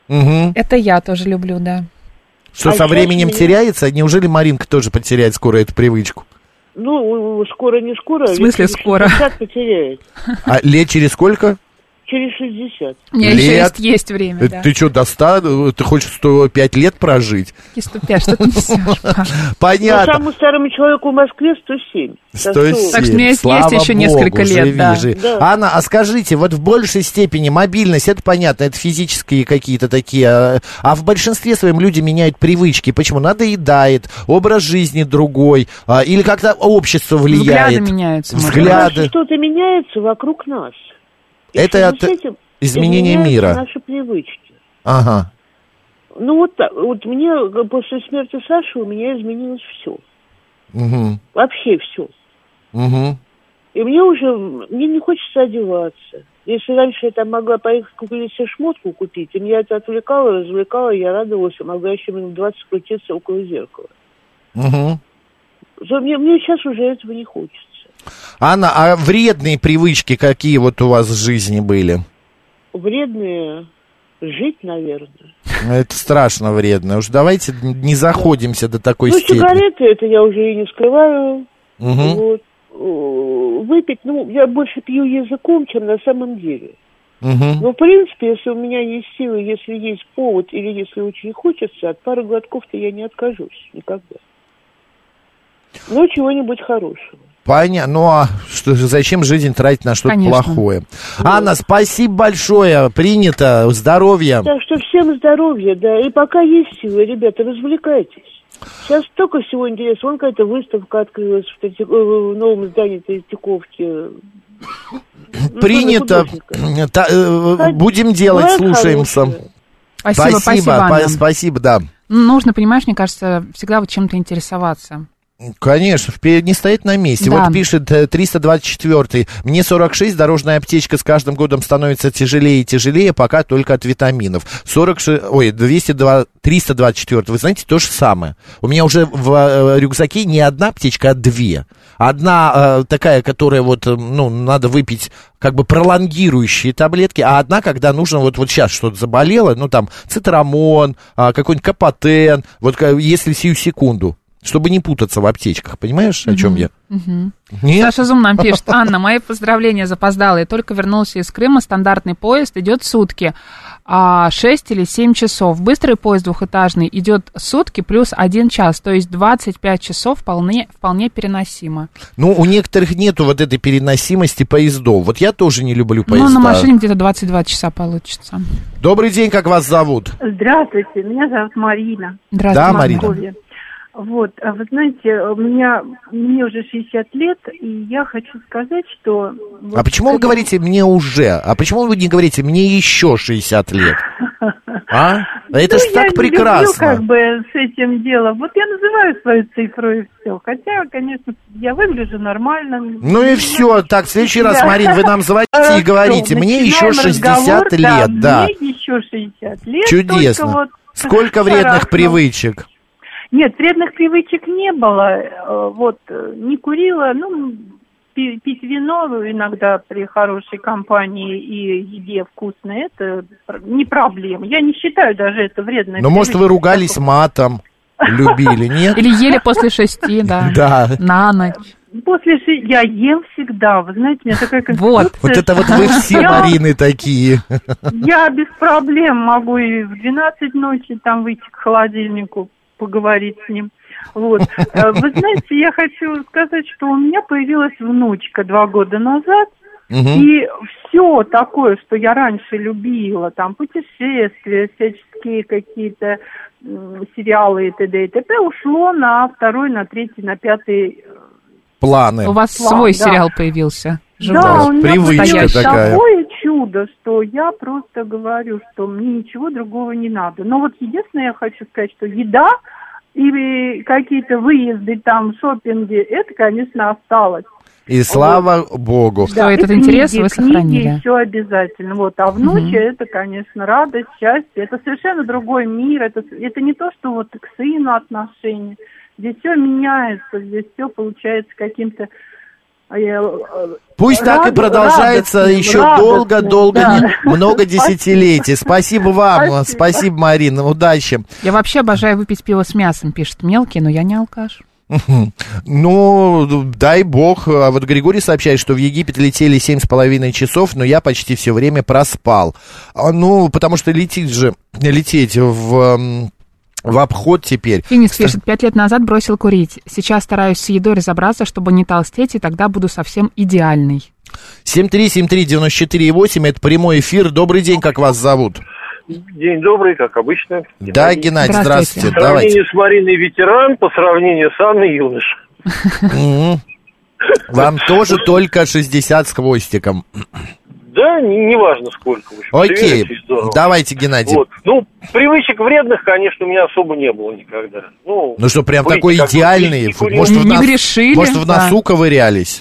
Угу. Это я тоже люблю, да. Что, со временем теряется? Неужели Маринка тоже потеряет скоро эту привычку? Ну, скоро не скоро. В смысле скоро? 60 потеряет. А лет через сколько? Через 60. У меня еще есть время, да. Ты что, до 100? Ты хочешь 105 лет прожить? 105, что ты несешь? Понятно. Но самому старому человеку в Москве 107. 107. Так что у меня есть еще несколько лет, да. Анна, а скажите, вот в большей степени мобильность, это понятно, это физические какие-то такие, а в большинстве своем люди меняют привычки. Почему? Надоедает, образ жизни другой, или как-то общество влияет. Взгляды меняются. Взгляды. Что-то меняется вокруг нас. Это от изменения мира. Наши привычки. Ага. Ну вот так. Вот мне после смерти Саши у меня изменилось все. Угу. Вообще все. Угу. И мне не хочется одеваться. Если раньше я там могла поехать купить себе шмотку купить, и меня это отвлекало, развлекало, я радовалась, и могла еще минут 20 крутиться около зеркала. Угу. Мне сейчас уже этого не хочется. Анна, а вредные привычки какие вот у вас в жизни были? Вредные? Жить, наверное. Это страшно вредно. Уж давайте не заходимся до такой степени. Ну, сигареты, это я уже и не скрываю. Угу. Вот. Выпить, я больше пью языком, чем на самом деле. Угу. Но, в принципе, если у меня есть силы, если есть повод, или если очень хочется, от пары глотков-то я не откажусь никогда. Но чего-нибудь хорошего. Понятно. Ну, а зачем жизнь тратить на что-то плохое? Да. Анна, спасибо большое. Принято. Здоровья. Так что всем здоровья, да. И пока есть силы, ребята, развлекайтесь. Сейчас столько всего интересного. Вон какая-то выставка открылась в новом здании Третьяковки. Принято. Будем делать, слушаемся. Спасибо, да. Нужно, понимаешь, мне кажется, всегда вот чем-то интересоваться. Конечно, не стоять на месте. Да. Вот пишет 324-й. Мне 46, дорожная аптечка с каждым годом становится тяжелее и тяжелее, пока только от витаминов. 324, вы знаете, то же самое. У меня уже в рюкзаке не одна аптечка, а две. Одна такая, которая вот, надо выпить как бы пролонгирующие таблетки, а одна, когда нужно, вот сейчас что-то заболело, там цитрамон, какой-нибудь капотен, вот если сию секунду. Чтобы не путаться в аптечках, понимаешь, о чем я? Саша Зум нам пишет: Анна, мои поздравления запоздалые. Только вернулся из Крыма, стандартный поезд идет сутки, 6 или 7 часов. Быстрый поезд двухэтажный идет сутки плюс 1 час, то есть 25 часов вполне переносимо. У некоторых нету вот этой переносимости поездов. Вот я тоже не люблю поезда. На машине где-то 22 часа получится. Добрый день, как вас зовут? Здравствуйте, меня зовут Марина. Здравствуйте, Марина. Вот, вы знаете, мне уже 60 лет, и я хочу сказать, что... А почему вы говорите «мне уже», а почему вы не говорите «мне еще 60 лет»? Это ж так прекрасно. Я не люблю с этим делом. Вот я называю свою цифру и все. Хотя, конечно, я выгляжу нормально. И все. Так, в следующий раз, Марин, вы нам звоните и говорите «мне еще 60 лет». Да, мне еще 60 лет. Чудесно. Сколько вредных привычек? Нет, вредных привычек не было. Не курила, пить вино иногда при хорошей компании и еде вкусной, это не проблема. Я не считаю даже это вредной привычкой. Может, вы ругались матом, любили, нет? Или ели после 6, да. На ночь. Я ем всегда, вы знаете, у меня такая конституция. Вот это вот вы все, Марины, такие. Я без проблем могу и в 12 ночи там выйти к холодильнику, поговорить с ним. Вот. Вы знаете, я хочу сказать, что у меня появилась внучка 2 года назад, и все такое, что я раньше любила, там путешествия, всяческие какие-то сериалы и т.д. и т.п. ушло на 2-й, на 3-й, на 5-й планы. У вас свой сериал появился. Да, у меня привычка такая. Такое чудо, что я просто говорю, что мне ничего другого не надо. Но вот единственное, я хочу сказать, что еда и какие-то выезды, там, шопинги, это, конечно, осталось. И слава Богу. Что этот интерес вы сохранили. Книги, все обязательно. Вот. А внучья, это, конечно, радость, счастье. Это совершенно другой мир. Это не то, что вот к сыну отношения. Здесь все меняется, здесь все получается каким-то Пусть так и продолжается еще долго-долго, много десятилетий. Спасибо вам, спасибо, Марина, удачи. Я вообще обожаю выпить пиво с мясом, пишет Мелкий, но я не алкаш. Ну, дай бог. А вот Григорий сообщает, что в Египет летели 7,5 часов, но я почти все время проспал. Ну, потому что лететь в обход теперь. Феникс пишет, 5 лет назад бросил курить. Сейчас стараюсь с едой разобраться, чтобы не толстеть, и тогда буду совсем идеальный. 7373948, это прямой эфир. Добрый день, как вас зовут? День добрый, как обычно. Геннадий. Да, Геннадий, здравствуйте. По сравнению с Мариной ветеран, по сравнению с Анной юноша. Вам тоже только 60 с хвостиком. Да, неважно сколько. Окей, давайте, Геннадий. Вот. Ну, привычек вредных, конечно, у меня особо не было никогда. Ну что, прям такой идеальный? Может, в носу ковырялись?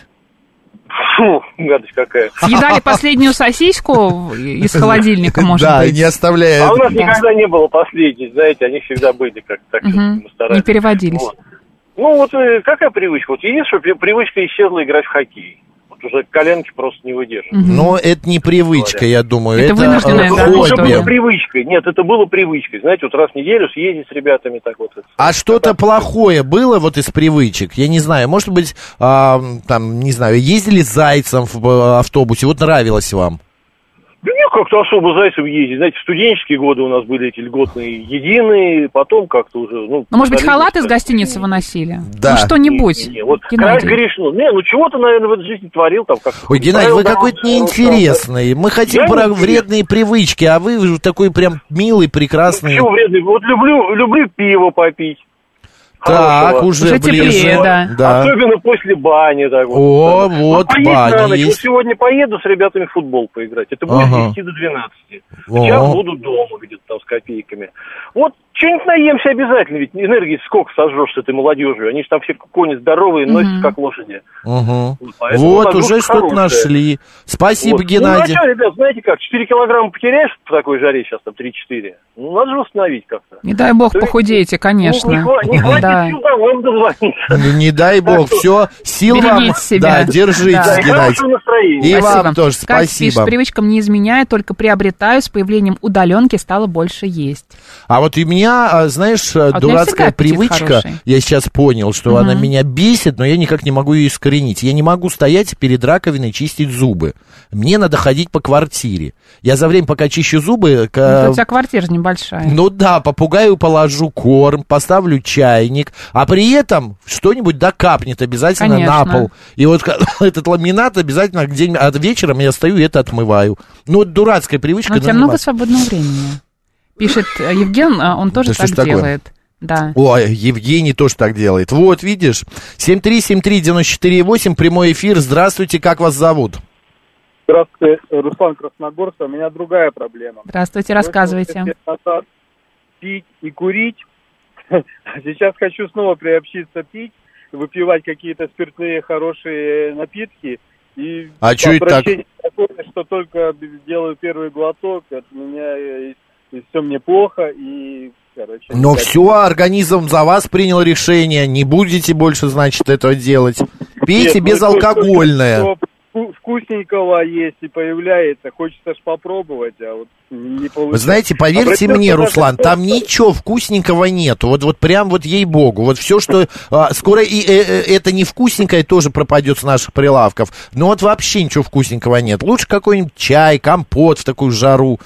Фу, гадость какая. Съедали последнюю сосиску из холодильника, может быть? Да, не оставляя... А у нас никогда не было последней, знаете, они всегда были как-то так, мы старались. Не переводились. Вот. Ну, вот какая привычка? Вот единственная привычка исчезла играть в хоккей. Вот уже коленки просто не выдерживают. Но это не привычка, я думаю. Это вынужденная хобби. Это было привычкой. Нет, это было привычкой. Знаете, вот раз в неделю съездить с ребятами так вот. А что-то плохое было вот из привычек? Я не знаю, может быть, там, не знаю, ездили с зайцем в автобусе, вот нравилось вам? Да нет, как-то особо зайцев ездить. Знаете, в студенческие годы у нас были эти льготные единые, потом как-то уже... Ну, может быть, халат из гостиницы выносили? Да. Ну, что-нибудь. Не, вот край грешно. Ну, чего-то, наверное, в этой жизни творил там как-то. Ой, Геннадий, вы какой-то неинтересный. Мы хотим про вредные привычки, а вы такой прям милый, прекрасный. Почему вредный? Вот люблю пиво попить. Так, уже ближе. Теплее, да. Особенно после бани. Так вот. О, вот баня есть. Вот сегодня поеду с ребятами в футбол поиграть. Это будет с 10 до 12. Сейчас буду дома где-то там с копейками. Вот что-нибудь наемся обязательно, ведь энергии сколько сожжешь с этой молодежью. Они же там все кони здоровые, носятся как ложади. Вот, уже что-то нашли. Спасибо, Геннадий. Ну, а что, ребят, знаете как, 4 килограмма потеряешь в такой жаре сейчас, там 3-4. Ну, надо же восстановить как-то. Не дай бог похудеете, конечно. Не хватит сил вам дозвониться. Не дай бог, все, сил вам. Да, держитесь, Геннадий. И вам тоже спасибо. Привычкам не изменяю, только приобретаю, с появлением удаленки стало больше есть. А вот у меня, знаешь, дурацкая привычка, я сейчас понял, что она меня бесит, но я никак не могу ее искоренить. Я не могу стоять перед раковиной чистить зубы. Мне надо ходить по квартире. Я за время, пока чищу зубы... У тебя квартира же небольшая. Ну да, попугаю положу корм, поставлю чайник, а при этом что-нибудь капнет обязательно на пол. И вот этот ламинат обязательно вечером я стою и это отмываю. Ну, вот дурацкая привычка. Но у тебя много свободного времени. Пишет Евген, он тоже так делает. Да. Ой, Евгений тоже так делает. Вот, видишь, 7373948, прямой эфир. Здравствуйте, как вас зовут? Здравствуйте, Руслан Красногорск. У меня другая проблема. Здравствуйте, рассказывайте. Пить и курить. Сейчас хочу снова приобщиться пить, выпивать какие-то спиртные хорошие напитки. И что это так? Такое, что только делаю первый глоток, от меня и все мне плохо, и... Но все, организм за вас принял решение, не будете больше, значит, этого делать. Пейте безалкогольное. Вкусненького есть и появляется, хочется ж попробовать, а вот не получается. Вы знаете, поверьте мне, Руслан, там ничего вкусненького нету, вот прям вот ей-богу, вот все, что скоро и это невкусненькое тоже пропадет с наших прилавков, но вот вообще ничего вкусненького нет. Лучше какой-нибудь чай, компот в такую жару.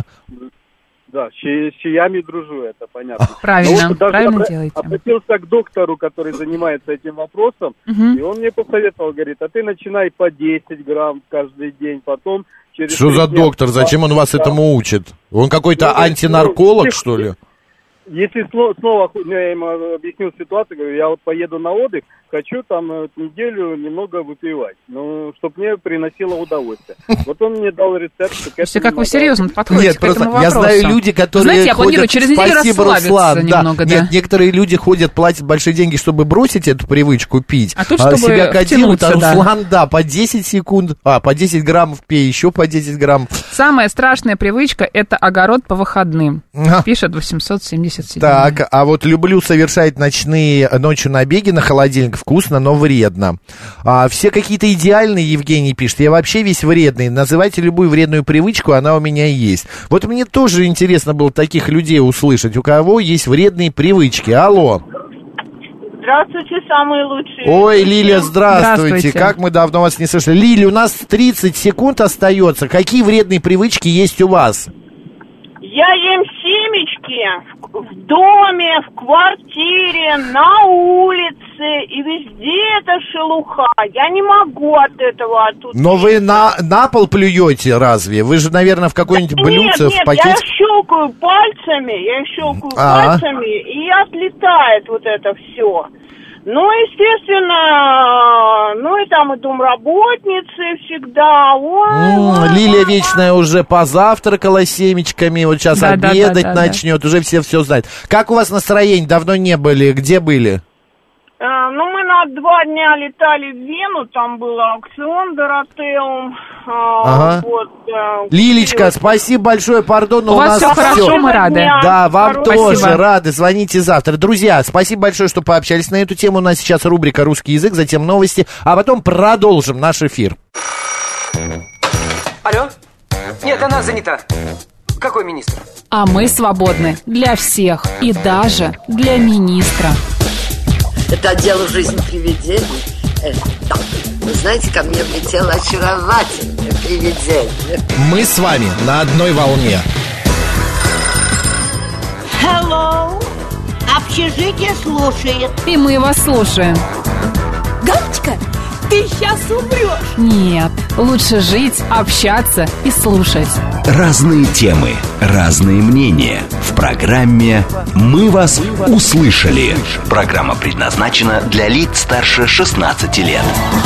Да, с чаями дружу, это понятно. Правильно, правильно делаете. Обратился к доктору, который занимается этим вопросом, и он мне посоветовал, говорит, а ты начинай по 10 грамм каждый день, потом через... Что за доктор, зачем он вас этому учит? Он какой-то антинарколог, что ли? Если снова, я ему объяснил ситуацию, говорю, я вот поеду на отдых, хочу там неделю немного выпивать, ну, чтобы мне приносило удовольствие. Вот он мне дал рецепт. Все как вы серьезно подходите к этому вопросу. Я знаю люди, которые знаете, я планирую через неделю расслабиться немного, да. Нет, некоторые люди ходят, платят большие деньги, чтобы бросить эту привычку пить. А тут, чтобы себя кодируют, а Руслан, по 10 секунд, по 10 граммов пей, еще по 10 грамм. Самая страшная привычка – это огород по выходным, пишет 870. относятся. Так, а вот люблю совершать ночью набеги на холодильник. Вкусно, но вредно. Все какие-то идеальные, Евгений пишет. Я вообще весь вредный. Называйте любую вредную привычку, она у меня есть. Вот мне тоже интересно было таких людей услышать, у кого есть вредные привычки. Алло. Здравствуйте, самые лучшие. Ой, Лилия, здравствуйте. Как мы давно вас не слышали. Лилия, у нас 30 секунд остается. Какие вредные привычки есть у вас? Я ем семечки в доме, в квартире, на улице, и везде это шелуха. Я не могу от этого оттуда. Но вы на пол плюете разве? Вы же, наверное, в какое-нибудь блюдце, в пакете... Нет, я щелкаю пальцами, и отлетает вот это все. Ну, естественно, и там и домработницы всегда. Лилия Вечная уже позавтракала семечками, вот сейчас обедать начнет, уже все знают. Как у вас настроение? Давно не были, где были? Мы на 2 дня летали в Вену, там был аукцион Доротеум. Лилечка, спасибо большое, пардон, но у нас все хорошо, мы рады. Да, вам тоже рады, звоните завтра. Друзья, спасибо большое, что пообщались на эту тему. У нас сейчас рубрика «Русский язык», затем новости, а потом продолжим наш эфир. Алло? Нет, она занята. Какой министр? А мы свободны для всех и даже для министра. Это дело жизни привидений. Вы знаете, ко мне влетело очаровательное привидение. Мы с вами на одной волне. Hello. Общежитие слушает. И мы вас слушаем. Галочка, ты сейчас умрешь. Нет, лучше жить, общаться и слушать. Разные темы, разные мнения. В программе «Мы вас услышали». Программа предназначена для лиц старше 16 лет.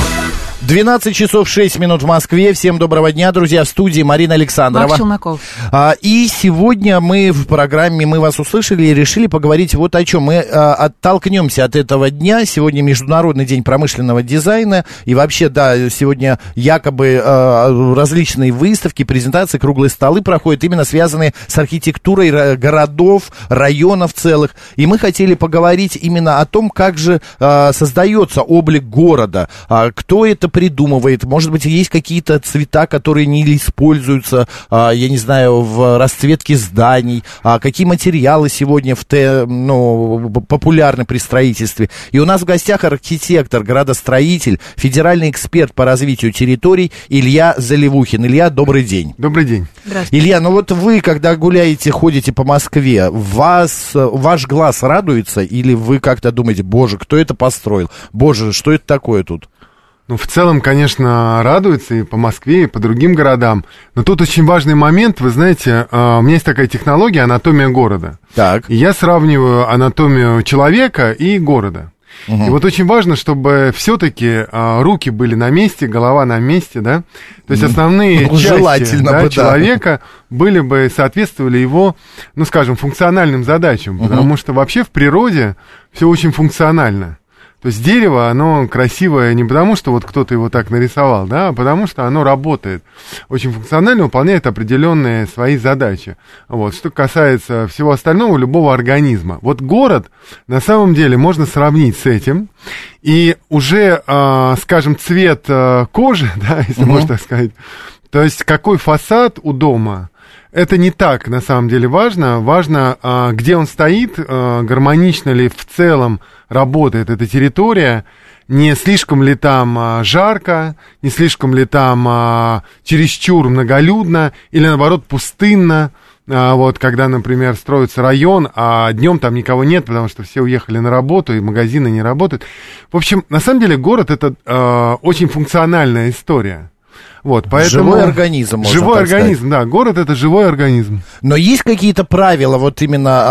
12 часов 6 минут в Москве. Всем доброго дня, друзья. В студии Марина Александрова. Марк Челноков. И сегодня мы в программе «Мы вас услышали» и решили поговорить вот о чем. Мы оттолкнемся от этого дня. Сегодня Международный день промышленного дизайна. И вообще, да, сегодня якобы различные выставки, презентации, круглые столы проходят, именно связанные с архитектурой городов, районов целых. И мы хотели поговорить именно о том, как же создается облик города, кто это придумывает, может быть, есть какие-то цвета, которые не используются, я не знаю, в расцветке зданий, какие материалы сегодня популярны при строительстве. И у нас в гостях архитектор, градостроитель, федеральный эксперт по развитию территорий Илья Заливухин. Илья, добрый день. Добрый день. Илья, вот вы, когда гуляете, ходите по Москве, ваш глаз радуется, или вы как-то думаете, боже, кто это построил? Боже, что это такое тут? В целом, конечно, радуется и по Москве, и по другим городам. Но тут очень важный момент. Вы знаете, у меня есть такая технология «Анатомия города». Так. И я сравниваю анатомию человека и города. Угу. И вот очень важно, чтобы все-таки руки были на месте, голова на месте, да? То есть основные части человека были бы, соответствовали его, скажем, функциональным задачам. Угу. Потому что вообще в природе все очень функционально. То есть дерево, оно красивое не потому, что вот кто-то его так нарисовал, да, а потому что оно работает. Очень функционально, выполняет определенные свои задачи. Вот. Что касается всего остального, любого организма. Вот город, на самом деле, можно сравнить с этим. И уже, скажем, цвет кожи, да, если можно так сказать, то есть какой фасад у дома, это не так, на самом деле, важно. Важно, где он стоит, гармонично ли в целом работает эта территория, не слишком ли там жарко, не слишком ли там чересчур многолюдно, или, наоборот, пустынно. Вот, когда, например, строится район, а днем там никого нет, потому что все уехали на работу, и магазины не работают. В общем, на самом деле, город — это очень функциональная история. Вот, поэтому... Живой организм, можно Живой так организм, сказать. Да, город — это живой организм. Но есть какие-то правила, вот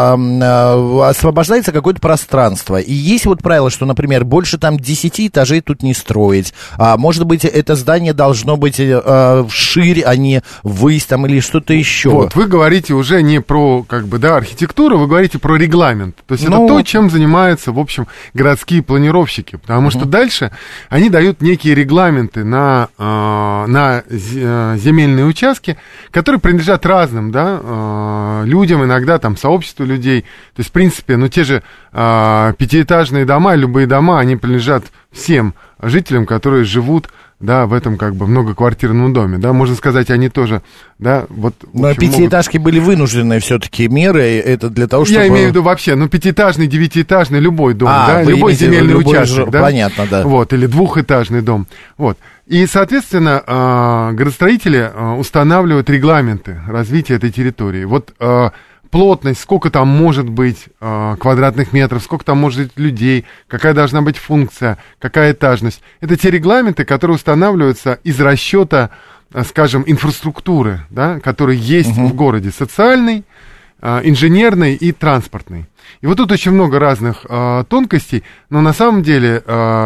именно освобождается какое-то пространство, и есть вот правило, что, больше там 10 этажей тут не строить, может быть, это здание должно быть вширь, а не ввысь там или что-то еще. Вот, вы говорите уже не про, архитектуру, вы говорите про регламент, то есть это то, чем занимаются, в общем, городские планировщики, потому что дальше они дают некие регламенты на на земельные участки, которые принадлежат разным, да, людям, иногда там сообществу людей. То есть, в принципе, ну, те же пятиэтажные дома, любые дома, они принадлежат всем жителям, которые живут, да, в этом как бы многоквартирном доме, да, можно сказать, они тоже, да, вот... Но пятиэтажки были вынужденные все-таки меры, это для того, чтобы... Я имею в виду вообще, ну, пятиэтажный, девятиэтажный, любой дом, да, любой земельный участок, да, понятно, да. Вот, или двухэтажный дом, вот. И, соответственно, градостроители устанавливают регламенты развития этой территории. Вот плотность, сколько там может быть квадратных метров, сколько там может быть людей, какая должна быть функция, какая этажность. Это те регламенты, которые устанавливаются из расчета, скажем, инфраструктуры, да, которая есть в городе, социальной, инженерной и транспортной. И вот тут очень много разных тонкостей, но на самом деле,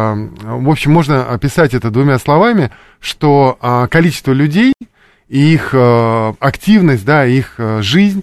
в общем, можно описать это двумя словами, что количество людей и их активность, да, их жизнь,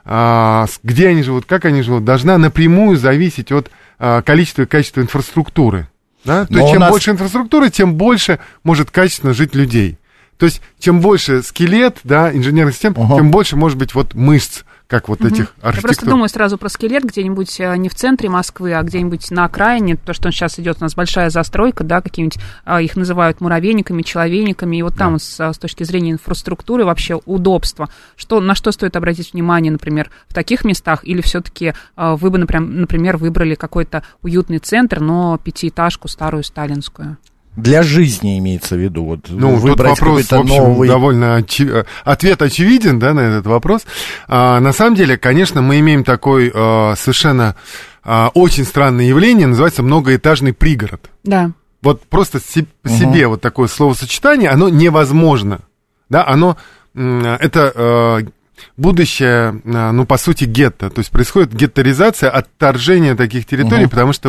где они живут, как они живут, должна напрямую зависеть от количества и качества инфраструктуры. Да? То есть, чем больше инфраструктуры, тем больше может качественно жить людей. То есть, чем больше скелет, да, инженерных систем, тем больше может быть вот мышц, как вот этих архитектур. Я просто думаю сразу про скелет где-нибудь не в центре Москвы, а где-нибудь на окраине, потому что сейчас идет у нас большая застройка, да, какие-нибудь, их называют муравейниками, человейниками, и вот там с точки зрения инфраструктуры вообще удобства, на что стоит обратить внимание, например, в таких местах, или все-таки вы бы, например, выбрали какой-то уютный центр, но пятиэтажку старую сталинскую? Для жизни имеется в виду. Вот, ну, тут вопрос, в общем, новый... довольно... Ответ очевиден, да, на этот вопрос. На самом деле, конечно, мы имеем такой совершенно очень странное явление, называется многоэтажный пригород. Да. Вот просто по себе вот такое словосочетание, оно невозможно. Да, оно... Это... будущее, ну, по сути, гетто. То есть происходит гетторизация, отторжение таких территорий, потому что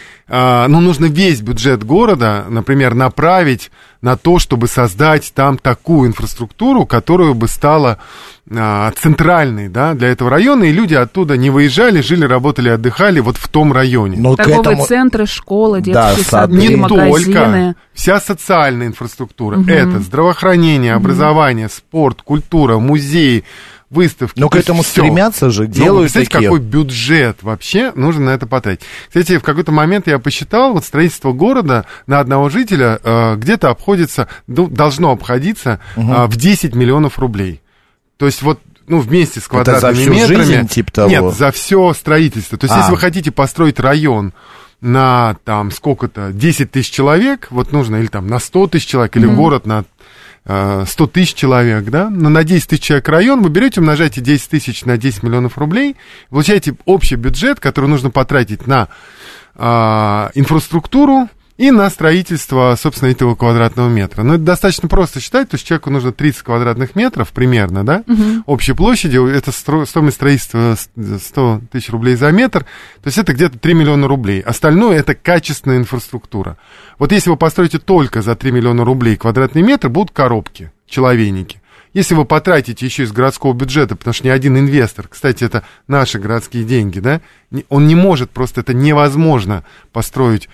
нужно весь бюджет города, например, направить на то, чтобы создать там такую инфраструктуру, которая бы стала центральной, да, для этого района, и люди оттуда не выезжали, жили, работали, отдыхали вот в том районе. Но торговые центры, школы, детские сады, не магазины. Только вся социальная инфраструктура. Это здравоохранение, образование, спорт, культура, музеи, выставки. Но к этому стремятся же, делают такие. Представляете, какой бюджет вообще нужно на это потратить. Кстати, в какой-то момент я посчитал, вот строительство города на одного жителя где-то обходится, должно обходиться в 10 миллионов рублей. То есть вот, ну, вместе с квадратными метрами. Это за всю жизнь, типа того? Нет, за все строительство. То есть если вы хотите построить район на, там, сколько-то, 10 тысяч человек, вот нужно, или там на 100 тысяч человек, или город на 100 тысяч человек, да, но на 10 тысяч человек район, вы берете, умножаете 10 тысяч на 10 миллионов рублей, получаете общий бюджет, который нужно потратить на инфраструктуру и на строительство, собственно, этого квадратного метра. Но это достаточно просто считать, то есть человеку нужно 30 квадратных метров примерно, да, общей площади, это стоимость строительства 100 тысяч рублей за метр, то есть это где-то 3 миллиона рублей. Остальное это качественная инфраструктура. Вот если вы построите только за 3 миллиона рублей квадратный метр, будут коробки, человейники. Если вы потратите еще из городского бюджета, потому что ни один инвестор, кстати, это наши городские деньги, да, он не может, просто это невозможно построить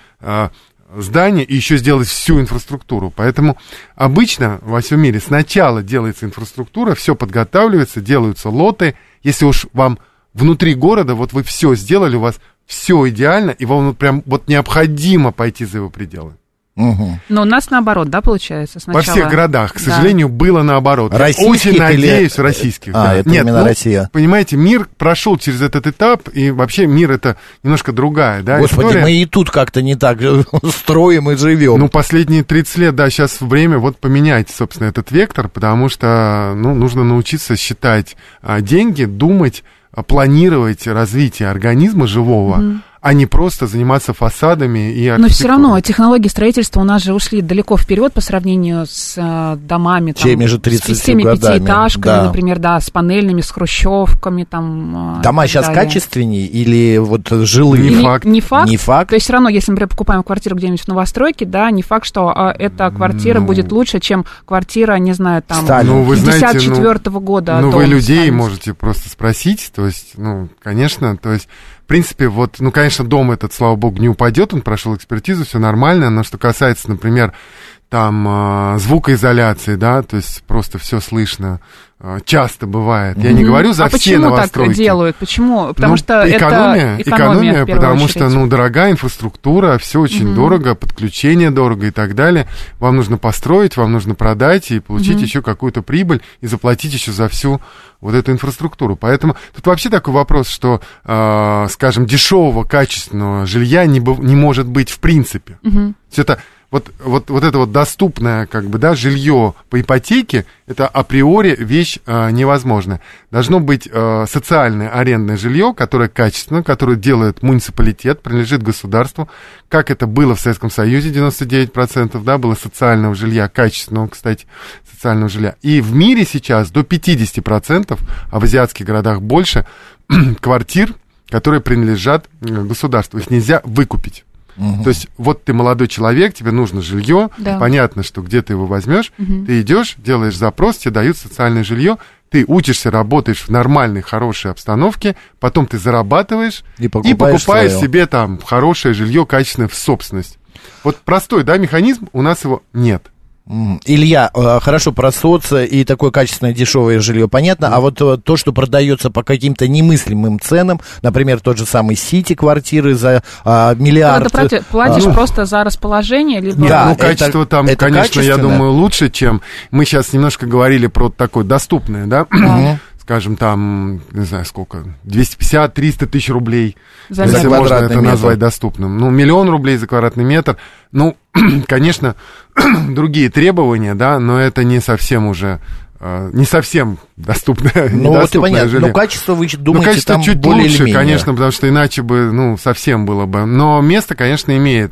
здание и еще сделать всю инфраструктуру. Поэтому обычно во всем мире сначала делается инфраструктура, все подготавливается, делаются лоты. Если уж вам внутри города, вот вы все сделали, у вас все идеально, и вам прям вот необходимо пойти за его пределы. Но у нас наоборот, да, получается? Сначала... Во всех городах, к сожалению, было наоборот. Российских очень надеюсь, российских. Да. Это нет, именно Россия. Понимаете, мир прошел через этот этап, и вообще мир это немножко другая, да, Господи, история. Мы и тут как-то не так строим и живем. Ну, последние 30 лет, да, сейчас время вот поменять, собственно, этот вектор, потому что, ну, нужно научиться считать деньги, думать, планировать развитие организма живого, а не просто заниматься фасадами и архитектурой. Но все равно технологии строительства у нас же ушли далеко вперед по сравнению с домами, там, теми же 30 с теми годами. Пятиэтажками, да. Например, да, с панельными, с хрущевками. Там, дома сейчас далее. Качественнее или вот жилые? Не факт. Не факт. Не факт. То есть все равно, если, например, покупаем квартиру где-нибудь в новостройке, да, не факт, что эта квартира будет лучше, чем квартира, не знаю, там, 54-го года. Ну, вы людей можете просто спросить, то есть, ну, конечно, то есть... В принципе, вот, ну, конечно, дом этот, слава богу, не упадет, он прошел экспертизу, все нормально, но что касается, например, там звукоизоляции, да, то есть просто все слышно. Часто бывает. Я не говорю за все новостройки. Почему так делают? Почему? Потому что экономия, это экономия потому что, дорогая инфраструктура, все очень дорого, подключение дорого и так далее. Вам нужно построить, вам нужно продать и получить еще какую-то прибыль и заплатить еще за всю вот эту инфраструктуру. Поэтому тут вообще такой вопрос, что, скажем, дешевого, качественного жилья не может быть в принципе. Это вот это вот доступное, как бы, да, жилье по ипотеке, это априори вещь невозможная. Должно быть социальное арендное жилье, которое качественно, которое делает муниципалитет, принадлежит государству, как это было в Советском Союзе, 99%, да, было социального жилья, качественного, кстати, социального жилья. И в мире сейчас до 50%, а в азиатских городах больше, квартир, которые принадлежат государству. Их нельзя выкупить. То есть, вот ты молодой человек, тебе нужно жилье, понятно, что где ты его возьмешь, ты идешь, делаешь запрос, тебе дают социальное жилье, ты учишься, работаешь в нормальной, хорошей обстановке, потом ты зарабатываешь и покупаешь себе там хорошее жилье, качественное в собственность. Вот простой, да, механизм, у нас его нет. Илья, хорошо, про соц и такое качественное дешевое жилье понятно, а вот то, что продается по каким-то немыслимым ценам, например, тот же самый Сити квартиры за миллиард. Когда ты платишь просто за расположение, либо... Да, качество там, конечно, я думаю, лучше, чем... Мы сейчас немножко говорили про такое доступное, да? Скажем, там, не знаю, сколько, 250-300 тысяч рублей, если можно это назвать доступным. 1 000 000 рублей за квадратный метр. Конечно, другие требования, да, но это не совсем уже, не совсем доступное, недоступное жилье. Но качество, вы думаете, качество там чуть более лучше, или менее? Конечно, потому что иначе бы, совсем было бы. Но место, конечно, имеет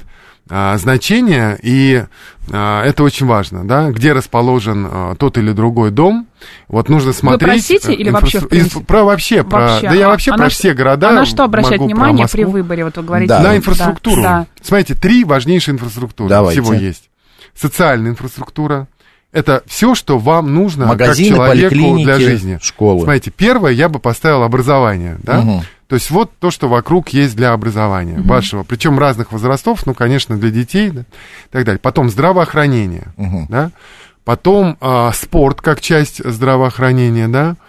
значение, и это очень важно, да, где расположен тот или другой дом. Вот нужно смотреть. Вы про Сити или вообще в принципе? Вообще. Да я вообще про все города. А на что обращать внимание при выборе, вот вы говорите? На инфраструктуру. Да. Смотрите, 3 важнейшие инфраструктуры всего есть. Социальная инфраструктура. Это все, что вам нужно магазины, как человеку для жизни. Школы. Смотрите, первое я бы поставил образование, да? То есть вот то, что вокруг есть для образования вашего, причем разных возрастов, конечно, для детей, да, и так далее. Потом здравоохранение, да? Потом спорт как часть здравоохранения,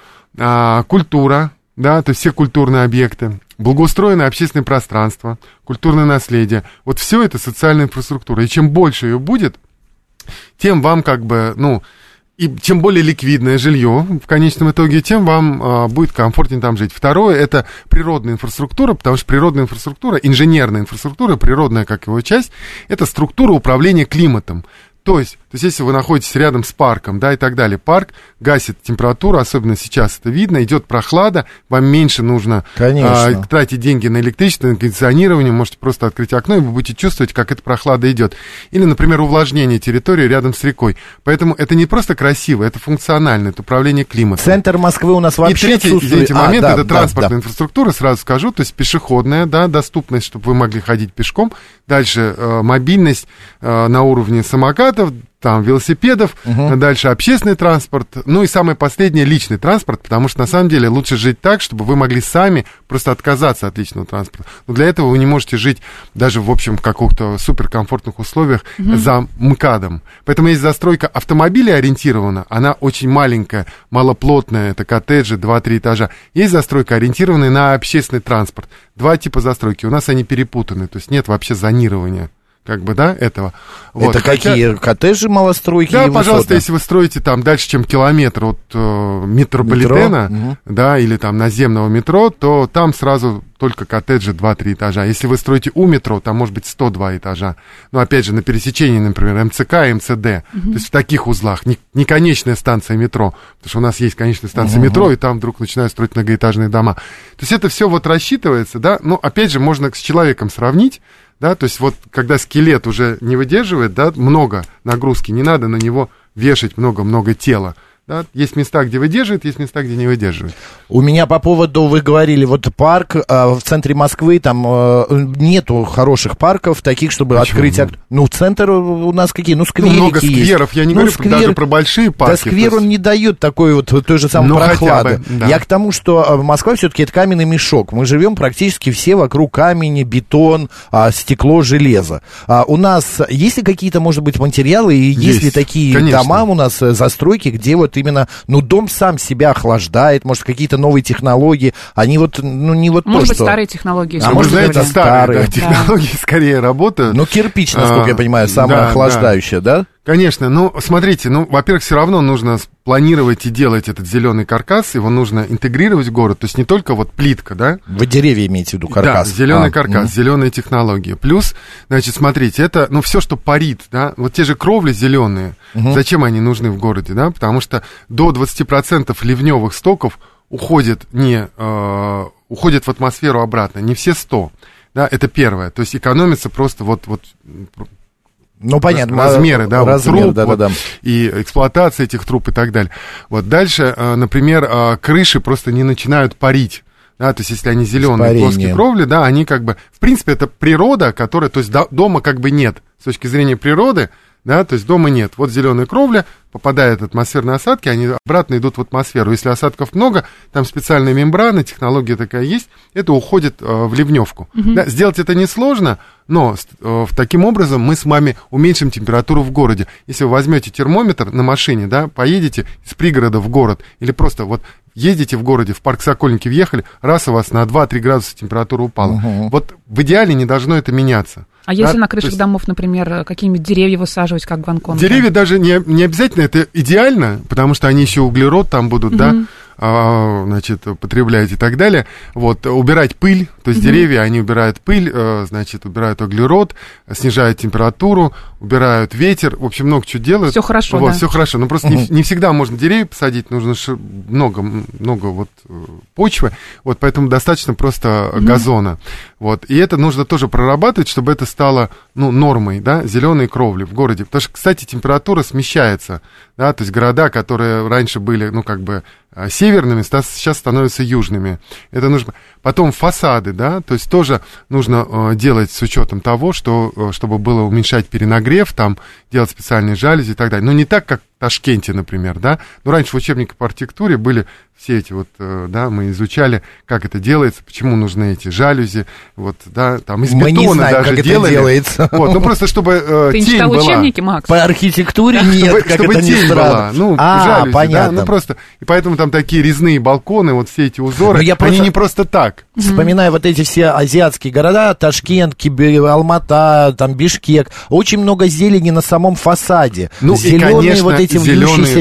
да? Культура, да, то есть все культурные объекты, благоустроенное общественное пространство, культурное наследие. Вот все это социальная инфраструктура. И чем больше ее будет, тем вам как бы, и чем более ликвидное жилье в конечном итоге, тем вам будет комфортнее там жить. Второе, это природная инфраструктура, потому что природная инфраструктура, инженерная инфраструктура, природная как его часть, это структура управления климатом. То есть, если вы находитесь рядом с парком, да, и так далее, парк гасит температуру, особенно сейчас это видно, идет прохлада, вам меньше нужно тратить деньги на электричество, на кондиционирование, можете просто открыть окно, и вы будете чувствовать, как эта прохлада идет. Или, например, увлажнение территории рядом с рекой. Поэтому это не просто красиво, это функционально, это управление климатом. Центр Москвы у нас вообще отсутствует. И третий момент, это транспортная инфраструктура, сразу скажу, то есть пешеходная, да, доступность, чтобы вы могли ходить пешком. Дальше мобильность на уровне самокатов, там, велосипедов, дальше общественный транспорт, и самое последнее, личный транспорт, потому что, на самом деле, лучше жить так, чтобы вы могли сами просто отказаться от личного транспорта. Но для этого вы не можете жить даже, в общем, в каких-то суперкомфортных условиях за МКАДом. Поэтому есть застройка автомобилей ориентирована, она очень маленькая, малоплотная, это коттеджи, 2-3 этажа. Есть застройка, ориентированная на общественный транспорт. 2 типа застройки, у нас они перепутаны, то есть нет вообще зонирования. Этого. Это какие? Коттеджи малостройки? Да, пожалуйста, если вы строите там дальше, чем километр от метрополитена, да, или там наземного метро, то там сразу только коттеджи 2-3 этажа. Если вы строите у метро, там может быть 102 этажа. Опять же, на пересечении, например, МЦК и МЦД. То есть в таких узлах. Не конечная станция метро, потому что у нас есть конечная станция метро, и там вдруг начинают строить многоэтажные дома. То есть это все рассчитывается, да, но опять же, можно с человеком сравнить. Да, то есть когда скелет уже не выдерживает, да, много нагрузки, не надо на него вешать много-много тела. Да? Есть места, где выдерживает, есть места, где не выдерживает. У меня по поводу, вы говорили, вот парк в центре Москвы, там нету хороших парков, таких, чтобы открыть... Ну, центр у нас какие? Ну, скверики много скверов, есть. Я не говорю даже про большие парки. Да, сквер он не дает такой вот той же самой прохлады. Да. Я к тому, что Москва все-таки это каменный мешок. Мы живем практически все вокруг камень, бетон, стекло, железо. У нас есть ли какие-то, может быть, материалы, и есть ли такие дома у нас, застройки, где вот именно, ну, дом сам себя охлаждает, может, какие-то новые технологии, они вот, ну, не вот может то, быть, что... старые технологии. Может быть, знаете, старые технологии скорее работают. Ну, кирпич, насколько я понимаю, самое охлаждающее, да? Конечно, ну, смотрите, ну, во-первых, все равно нужно планировать и делать этот зеленый каркас, его нужно интегрировать в город, то есть не только вот плитка, да? Вы деревья имеете в виду, каркас? Да, зеленый каркас, зеленые технологии. Плюс, значит, смотрите, это, ну, все, что парит, да, вот те же кровли зеленые, зачем они нужны в городе, да? Потому что до 20% ливневых стоков уходит в атмосферу обратно, не все 100, да, это первое, то есть экономится просто вот ну, понятно. Размеры, да, размер, труб, и эксплуатация этих труб и так далее. Вот дальше, например, крыши просто не начинают парить. Да, то есть, если они зеленые плоские кровли, да, они как бы, в принципе, это природа, которая, то есть, дома как бы нет. С точки зрения природы, да, то есть, дома нет. Вот зеленые кровли, попадают атмосферные осадки, они обратно идут в атмосферу. Если осадков много, там специальная мембрана, технология такая есть, это уходит в ливневку. Да, сделать это несложно, но таким образом мы с вами уменьшим температуру в городе. Если вы возьмете термометр на машине, да, поедете из пригорода в город, или просто вот ездите в городе, в парк Сокольники въехали, раз у вас на 2-3 градуса температура упала. Вот в идеале не должно это меняться. А если на крышах домов, например, какие-нибудь деревья высаживать, как в Гонконге? Деревья даже не обязательно, это идеально, потому что они еще углерод там будут, да, значит, потреблять и так далее. Вот, убирать пыль, то есть деревья, они убирают пыль, значит, убирают углерод, снижают температуру, убирают ветер, в общем, много чего делают. Все хорошо, вот, да. Все хорошо, но просто не всегда можно деревья посадить, нужно много вот почвы, вот, поэтому достаточно просто газона. Вот, и это нужно тоже прорабатывать, чтобы это стало, ну, нормой, да, зеленые кровли в городе. Потому что, кстати, температура смещается, да, то есть города, которые раньше были, ну, как бы северными, сейчас становятся южными. Это нужно. Потом фасады, да, то есть тоже нужно делать с учетом того, что, чтобы было уменьшать перенагрев, там делать специальные жалюзи и так далее. Но не так, как в Ташкенте, например, да. Но раньше в учебниках по архитектуре были все эти вот, да, мы изучали, как это делается, почему нужны эти жалюзи, вот, да, там из бетона даже как делали. Это делается. Вот, ну просто чтобы Ты тень не читал была. Учебники, Макс? По архитектуре нет, чтобы тень была, ну, жалюзи, понятно. Да, ну просто, и поэтому там такие резные балконы, вот все эти узоры, они не просто так. Вспоминаю вот эти все азиатские города, Ташкент, Алмата, там Бишкек, очень много зелени на самом фасаде. Ну, зеленые, и, конечно, вот эти вьющиеся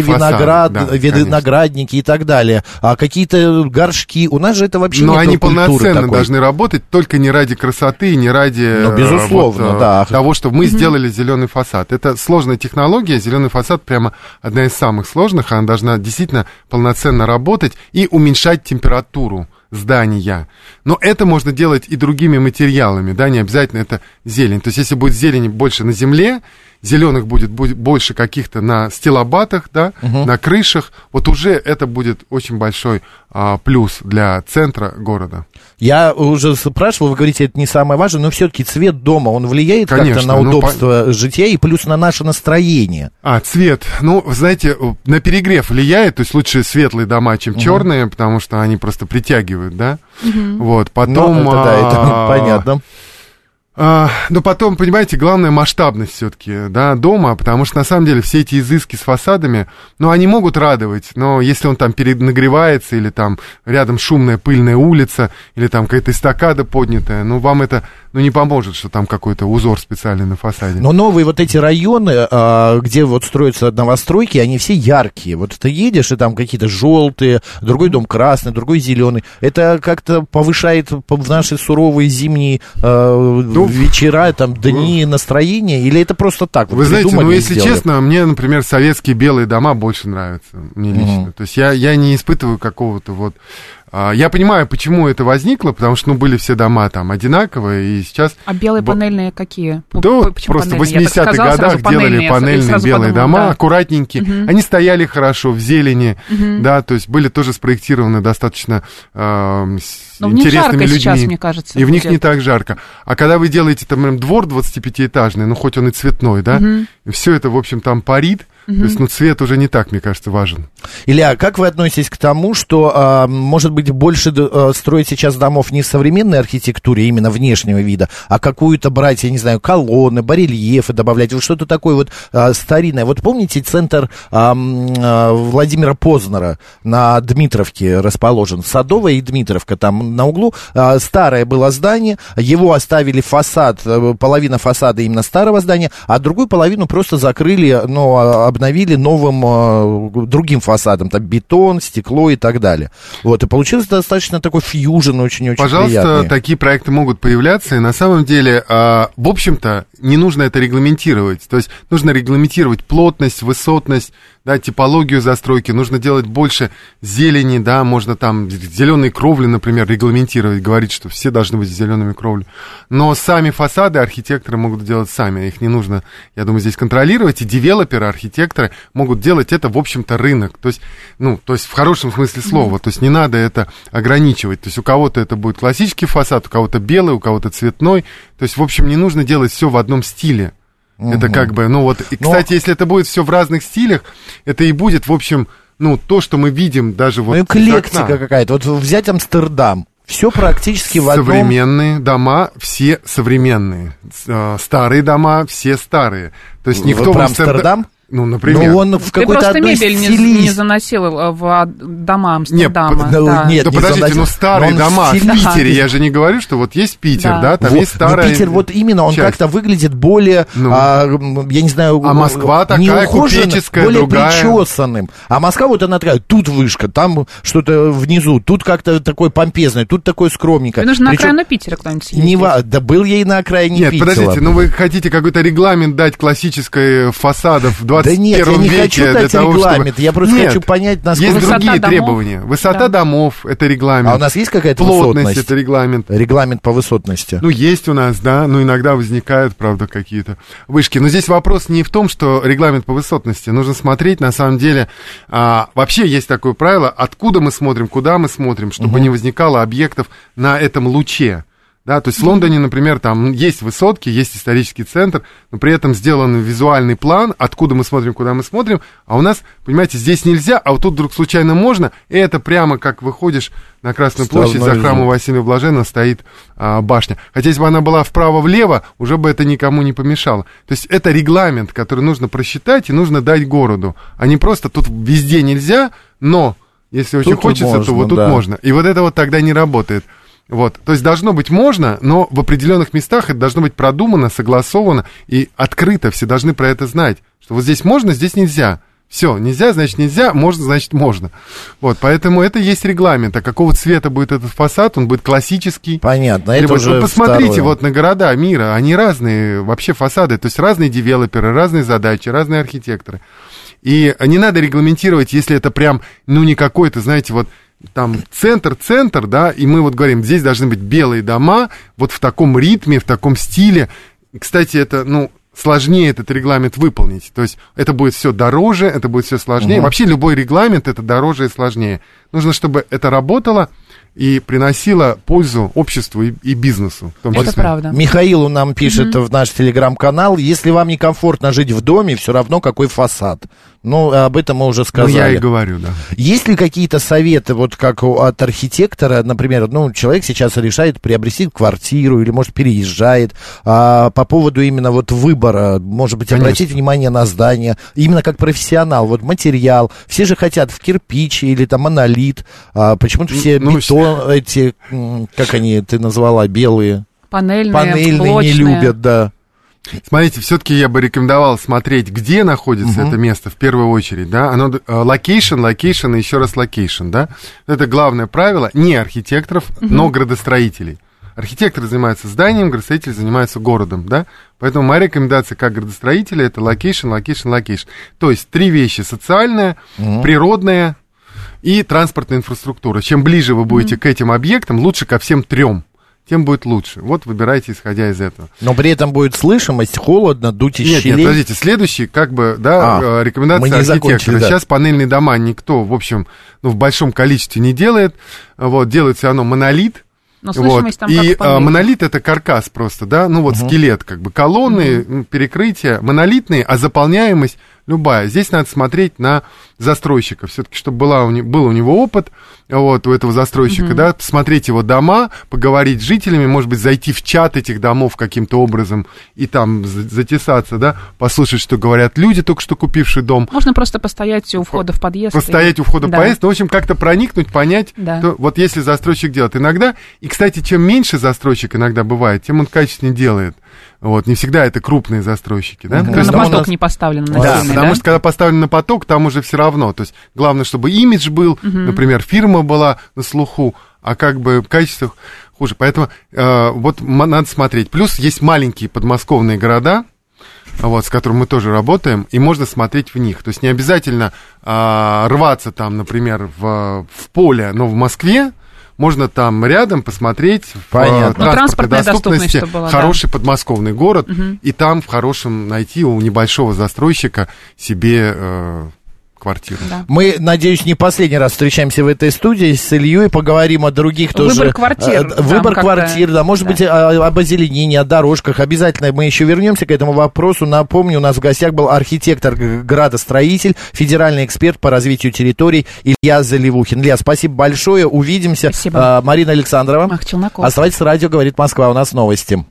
виноградники и так далее. А какие-то горшки, у нас же это вообще но нет они культуры полноценно такой. Должны работать, только не ради красоты, не ради безусловно, да. того, что мы сделали зеленый фасад. Это сложная технология, зеленый фасад прямо одна из самых сложных, она должна действительно полноценно работать и уменьшать температуру здания. Но это можно делать и другими материалами, да, не обязательно это зелень. То есть, если будет зелени больше на земле, зеленых будет больше каких-то на стилобатах, да, на крышах, вот уже это будет очень большой плюс для центра города. Я уже спрашивал, вы говорите, это не самое важное, но все-таки цвет дома, он влияет как-то на удобство жития и плюс на наше настроение? Цвет, ну, знаете, на перегрев влияет, то есть лучше светлые дома, чем черные, потому что они просто притягивают, да, вот, потом... это понятно. Но потом, понимаете, главное масштабность все-таки, да, дома, потому что на самом деле все эти изыски с фасадами, ну, они могут радовать, но если он там перенагревается, или там рядом шумная пыльная улица, или там какая-то эстакада поднятая, ну, вам это, ну, не поможет, что там какой-то узор специальный на фасаде. Но новые вот эти районы, где вот строятся новостройки, они все яркие. Вот ты едешь, и там какие-то желтые, другой дом красный, другой зеленый. Это как-то повышает в наши суровые зимние вечера, там, дни настроения, или это просто так? Вы знаете, ну, если честно, мне, например, советские белые дома больше нравятся, мне лично. То есть я не испытываю какого-то вот Я понимаю, почему это возникло, потому что, были все дома там одинаковые, и сейчас... А белые панельные какие? Да, просто в 80-х годах делали панельные белые дома, аккуратненькие. Они стояли хорошо в зелени, да, то есть были тоже спроектированы достаточно интересными людьми. Сейчас, мне кажется. И в них не так жарко. А когда вы делаете, там, двор 25-этажный, хоть он и цветной, да, и все это, в общем, там парит, то есть, цвет уже не так, мне кажется, важен. Илья, как вы относитесь к тому, что, может быть, больше строить сейчас домов не в современной архитектуре, именно внешнего вида, а какую-то брать, я не знаю, колонны, барельефы добавлять, вот что-то такое вот старинное. Вот помните центр Владимира Познера на Дмитровке расположен, Садовая и Дмитровка, там на углу старое было здание, его оставили фасад, половина фасада именно старого здания, а другую половину просто закрыли, обновили новым другим фасадом, там бетон, стекло и так далее. Вот, и получилось достаточно такой фьюжн, очень-очень Пожалуйста, приятный. Такие проекты могут появляться, и на самом деле, в общем-то, не нужно это регламентировать. То есть нужно регламентировать плотность, высотность, да, типологию застройки, нужно делать больше зелени, да, можно там зеленые кровли, например, регламентировать, говорить, что все должны быть с зелеными кровлями. Но сами фасады архитекторы могут делать сами, их не нужно, я думаю, здесь контролировать, и девелоперы, архитекторы могут делать это, в общем-то, рынок, то есть в хорошем смысле слова, то есть не надо это ограничивать, то есть у кого-то это будет классический фасад, у кого-то белый, у кого-то цветной, то есть, в общем, не нужно делать все в одном стиле. Это как бы, и, кстати, если это будет все в разных стилях, это и будет, в общем, то, что мы видим даже вот эклектика какая-то. Вот взять Амстердам. Все практически в одном... Современные дома все современные. Старые дома все старые. То есть никто про Амстердам? Например. Он в какой-то одной мебель не заносил в дома Амстердама. Нет, подождите, старые дома в Питере, я же не говорю, что вот есть Питер, да, там есть старая Питер вот именно, он как-то выглядит более, я не знаю... А Москва такая купеческая, более другая. причесанным. А Москва вот она такая, тут вышка, там что-то внизу, тут как-то такое помпезное, тут такое скромненькое. Нужно на окраину Питера кто-нибудь съездить. Да был я и на окраине Питера. Нет, подождите, вы хотите какой-то регламент дать классической фасадов 21 Да нет, я не веке, хочу дать регламент, я просто хочу понять, насколько... Есть другие требования. Высота домов, это регламент. А у нас есть какая-то плотность, высотность? Это регламент. Регламент по высотности. Есть у нас, да, иногда возникают, правда, какие-то вышки. Но здесь вопрос не в том, что регламент по высотности. Нужно смотреть, на самом деле, вообще есть такое правило, откуда мы смотрим, куда мы смотрим, чтобы не возникало объектов на этом луче. Да, то есть в Лондоне, например, там есть высотки, есть исторический центр, но при этом сделан визуальный план, откуда мы смотрим, куда мы смотрим, а у нас, понимаете, здесь нельзя, а вот тут вдруг случайно можно, и это прямо как выходишь на Красную площадь, за храмом Василия Блаженного стоит башня. Хотя если бы она была вправо-влево, уже бы это никому не помешало. То есть это регламент, который нужно просчитать и нужно дать городу, а не просто тут везде нельзя, но если очень хочется, можно, то вот тут можно. И вот это вот тогда не работает. Вот, то есть должно быть можно, но в определенных местах это должно быть продумано, согласовано и открыто, все должны про это знать, что вот здесь можно, здесь нельзя. Все, нельзя, значит нельзя, можно, значит можно. Вот, поэтому это есть регламент. А какого цвета будет этот фасад, он будет классический. Понятно, это уже посмотрите второе. Вот на города мира, они разные вообще фасады, то есть разные девелоперы, разные задачи, разные архитекторы. И не надо регламентировать, если это прям, не какой-то, знаете, вот там центр, да, и мы вот говорим, здесь должны быть белые дома, вот в таком ритме, в таком стиле. Кстати, это, сложнее этот регламент выполнить, то есть это будет все дороже, это будет все сложнее. Вообще любой регламент это дороже и сложнее. Нужно, чтобы это работало и приносило пользу обществу и бизнесу. В том числе. Это правда. Михаил нам пишет в наш телеграм-канал, если вам некомфортно жить в доме, все равно какой фасад. Об этом мы уже сказали. Я и говорю, да. Есть ли какие-то советы, вот как от архитектора, например, человек сейчас решает приобрести квартиру или, может, переезжает, по поводу именно вот выбора, может быть, обратить внимание на здание, именно как профессионал, вот материал. Все же хотят в кирпич или там монолит, почему-то все бетон, эти, как они, ты назвала, белые. Панельные не любят, да. Смотрите, все-таки я бы рекомендовал смотреть, где находится это место в первую очередь, да, оно локейшн и еще раз локейшн, да, это главное правило не архитекторов, но градостроителей. Архитекторы занимаются зданием, градостроители занимаются городом, да, поэтому моя рекомендация как градостроителя это локейшн. То есть 3 вещи: социальное, природное и транспортная инфраструктура. Чем ближе вы будете к этим объектам, лучше ко всем 3. Тем будет лучше. Вот выбирайте, исходя из этого. Но при этом будет слышимость, холодно, дуть из щелей. Нет, подождите, следующий, рекомендация архитектора. Да. Сейчас панельные дома никто, в общем, в большом количестве не делает. Вот, делает все равно монолит. Но слышимость там и монолит — это каркас просто, да, скелет, колонны, перекрытия монолитные, а заполняемость любая. Здесь надо смотреть на застройщика, все-таки, чтобы был у него опыт, у этого застройщика, да, смотреть его дома, поговорить с жителями, может быть, зайти в чат этих домов каким-то образом и там затесаться, да, послушать, что говорят люди, только что купившие дом. Можно просто постоять у входа в подъезд. Постоять у входа в подъезд, в общем, как-то проникнуть, понять, вот если застройщик делает. Иногда, и, кстати, чем меньше застройщик иногда бывает, тем он качественнее делает. Не всегда это крупные застройщики, да? То есть на поток не поставлен на да, потому что когда поставлен на поток, там уже все равно. То есть главное, чтобы имидж был, например, фирма была на слуху, а качество хуже. Поэтому надо смотреть. Плюс есть маленькие подмосковные города, с которыми мы тоже работаем, и можно смотреть в них. То есть не обязательно рваться там, например, в поле, но в Москве. Можно там рядом посмотреть в транспортной доступности была, хороший подмосковный город, и там в хорошем найти у небольшого застройщика себе квартиру. Да. Мы, надеюсь, не последний раз встречаемся в этой студии с Ильей, поговорим о других тоже. Выбор квартир. Выбор квартир, да, может быть, об озеленении, о дорожках. Обязательно мы еще вернемся к этому вопросу. Напомню, у нас в гостях был архитектор, градостроитель, федеральный эксперт по развитию территорий Илья Заливухин. Илья, спасибо большое, увидимся. Спасибо. Марина Александрова. Оставайтесь с радио, говорит Москва, у нас новости.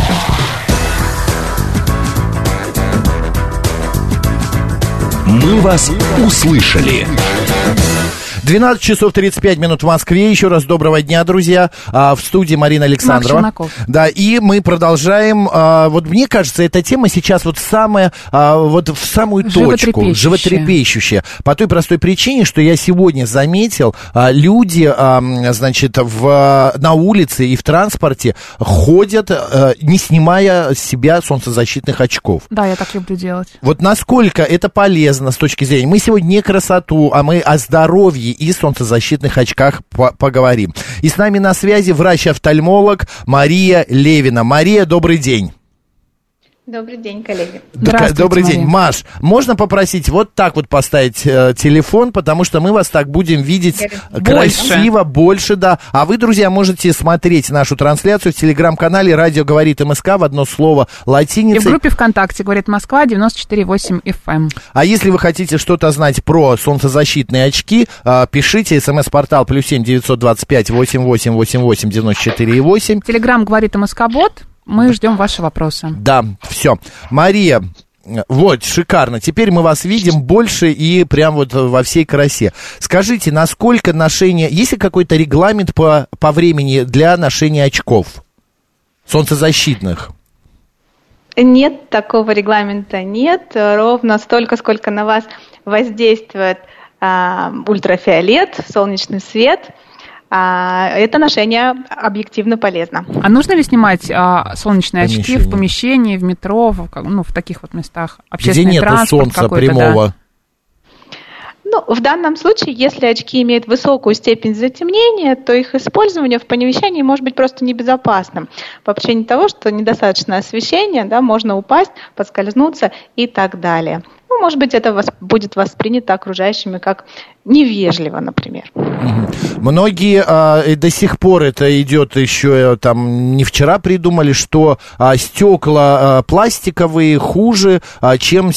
Мы вас услышали. 12 часов 35 минут в Москве. Еще раз доброго дня, друзья. В студии Марина Александрова. Да, и мы продолжаем. Мне кажется, эта тема сейчас самая, в самую точку. Животрепещущая. По той простой причине, что я сегодня заметил, люди, на улице и в транспорте ходят, не снимая с себя солнцезащитных очков. Да, я так люблю делать. Насколько это полезно с точки зрения. Мы сегодня не красоту, а мы о здоровье и солнцезащитных очках поговорим. И с нами на связи врач-офтальмолог Мария Левина. Мария, добрый день. Добрый день, коллеги. Добрый день. Маш, можно попросить так поставить телефон, потому что мы вас так будем видеть красиво, больше, да. А вы, друзья, можете смотреть нашу трансляцию в телеграм-канале «Радио говорит МСК» в одно слово латиницей. И в группе ВКонтакте «Говорит Москва» 94,8 FM. А если вы хотите что-то знать про солнцезащитные очки, пишите смс-портал +7 925 8888 94,8. Телеграм «Говорит МСК-бот». Мы ждем ваши вопросы. Да, все. Мария, шикарно. Теперь мы вас видим больше и прям во всей красе. Скажите, насколько ношение... Есть ли какой-то регламент по времени для ношения очков солнцезащитных? Нет, такого регламента нет. Ровно столько, сколько на вас воздействует ультрафиолет, солнечный свет. Это ношение объективно полезно. А нужно ли снимать солнечные очки в помещении, в метро, в таких местах? Общественный где нету солнца прямого? Да? В данном случае, если очки имеют высокую степень затемнения, то их использование в помещении может быть просто небезопасным. По причине того, что недостаточно освещения, можно упасть, поскользнуться и так далее. Может быть, это будет воспринято окружающими как невежливо, например. Многие до сих пор это идет еще, не вчера придумали, что стекла пластиковые хуже, чем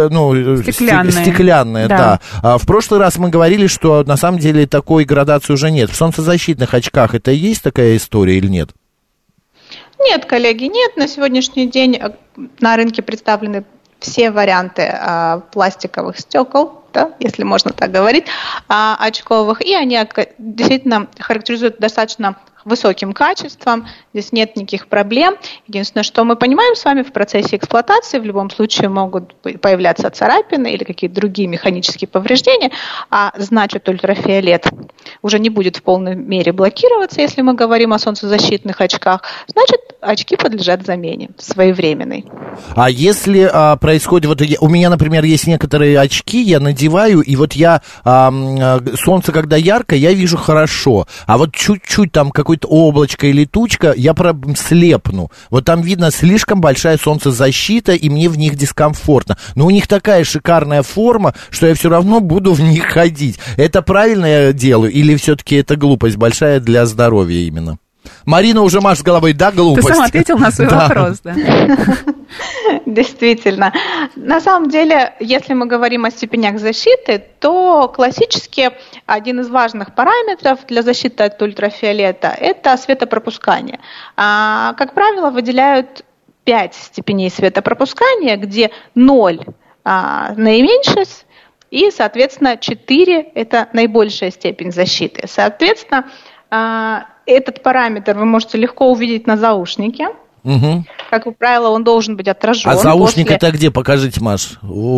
стеклянные. Да. В прошлый раз мы говорили, что на самом деле такой градации уже нет. В солнцезащитных очках это есть такая история или нет? Нет, коллеги, нет. На сегодняшний день на рынке представлены все варианты пластиковых стекол, да, если можно так говорить, очковых, и они действительно характеризуют достаточно высоким качеством, здесь нет никаких проблем. Единственное, что мы понимаем с вами, в процессе эксплуатации в любом случае могут появляться царапины или какие-то другие механические повреждения, а значит ультрафиолет уже не будет в полной мере блокироваться, если мы говорим о солнцезащитных очках, значит очки подлежат замене своевременной. А если происходит, вот у меня, например, есть некоторые очки, я надеваю, и вот я, солнце когда ярко, я вижу хорошо, а вот чуть-чуть там какое-то облачко или тучка, я слепну. Вот там видно слишком большая солнцезащита, и мне в них дискомфортно. Но у них такая шикарная форма, что я все равно буду в них ходить. Это правильно я делаю, или все-таки это глупость большая для здоровья именно? Марина уже машет головой, да, глупость? Ты сам ответил на свой вопрос, да. Действительно. На самом деле, если мы говорим о степенях защиты, то классически один из важных параметров для защиты от ультрафиолета – это светопропускание. Как правило, выделяют 5 степеней светопропускания, где 0 наименьшая и, соответственно, 4 – это наибольшая степень защиты. Соответственно, этот параметр вы можете легко увидеть на заушнике. Угу. Как правило, он должен быть отражен. А заушник это где? Покажите, Маш.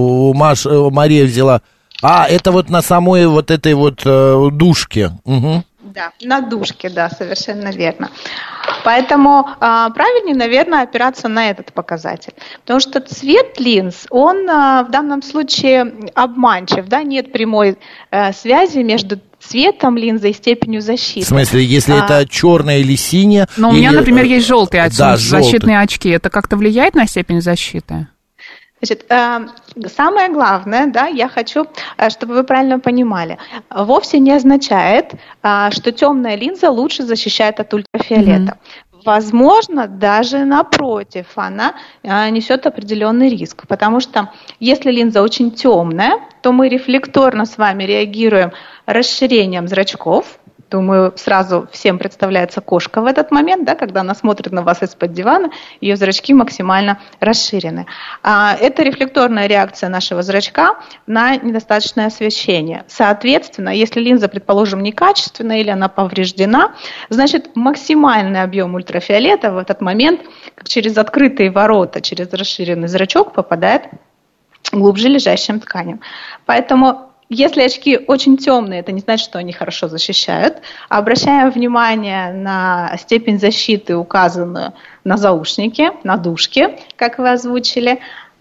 Мария взяла. Это вот на самой вот этой вот дужке. Угу. Да, на дужке, да, совершенно верно. Поэтому правильнее, наверное, опираться на этот показатель. Потому что цвет линз, он в данном случае обманчив, да, нет прямой связи между цветом линзы и степенью защиты. В смысле, если это черное или синее? Но у меня, например, есть желтые защитные очки. Это как-то влияет на степень защиты? Значит, самое главное, да, я хочу, чтобы вы правильно понимали, вовсе не означает, что темная линза лучше защищает от ультрафиолета. Возможно, даже напротив, она несет определенный риск, потому что если линза очень темная, то мы рефлекторно с вами реагируем расширением зрачков. Думаю, сразу всем представляется кошка в этот момент, да, когда она смотрит на вас из-под дивана, ее зрачки максимально расширены. Это рефлекторная реакция нашего зрачка на недостаточное освещение. Соответственно, если линза, предположим, некачественная или она повреждена, значит максимальный объем ультрафиолета в этот момент, как через открытые ворота, через расширенный зрачок, попадает глубже лежащим тканям. Поэтому если очки очень темные, это не значит, что они хорошо защищают. Обращаем внимание на степень защиты, указанную на заушнике, на дужке, как вы озвучили.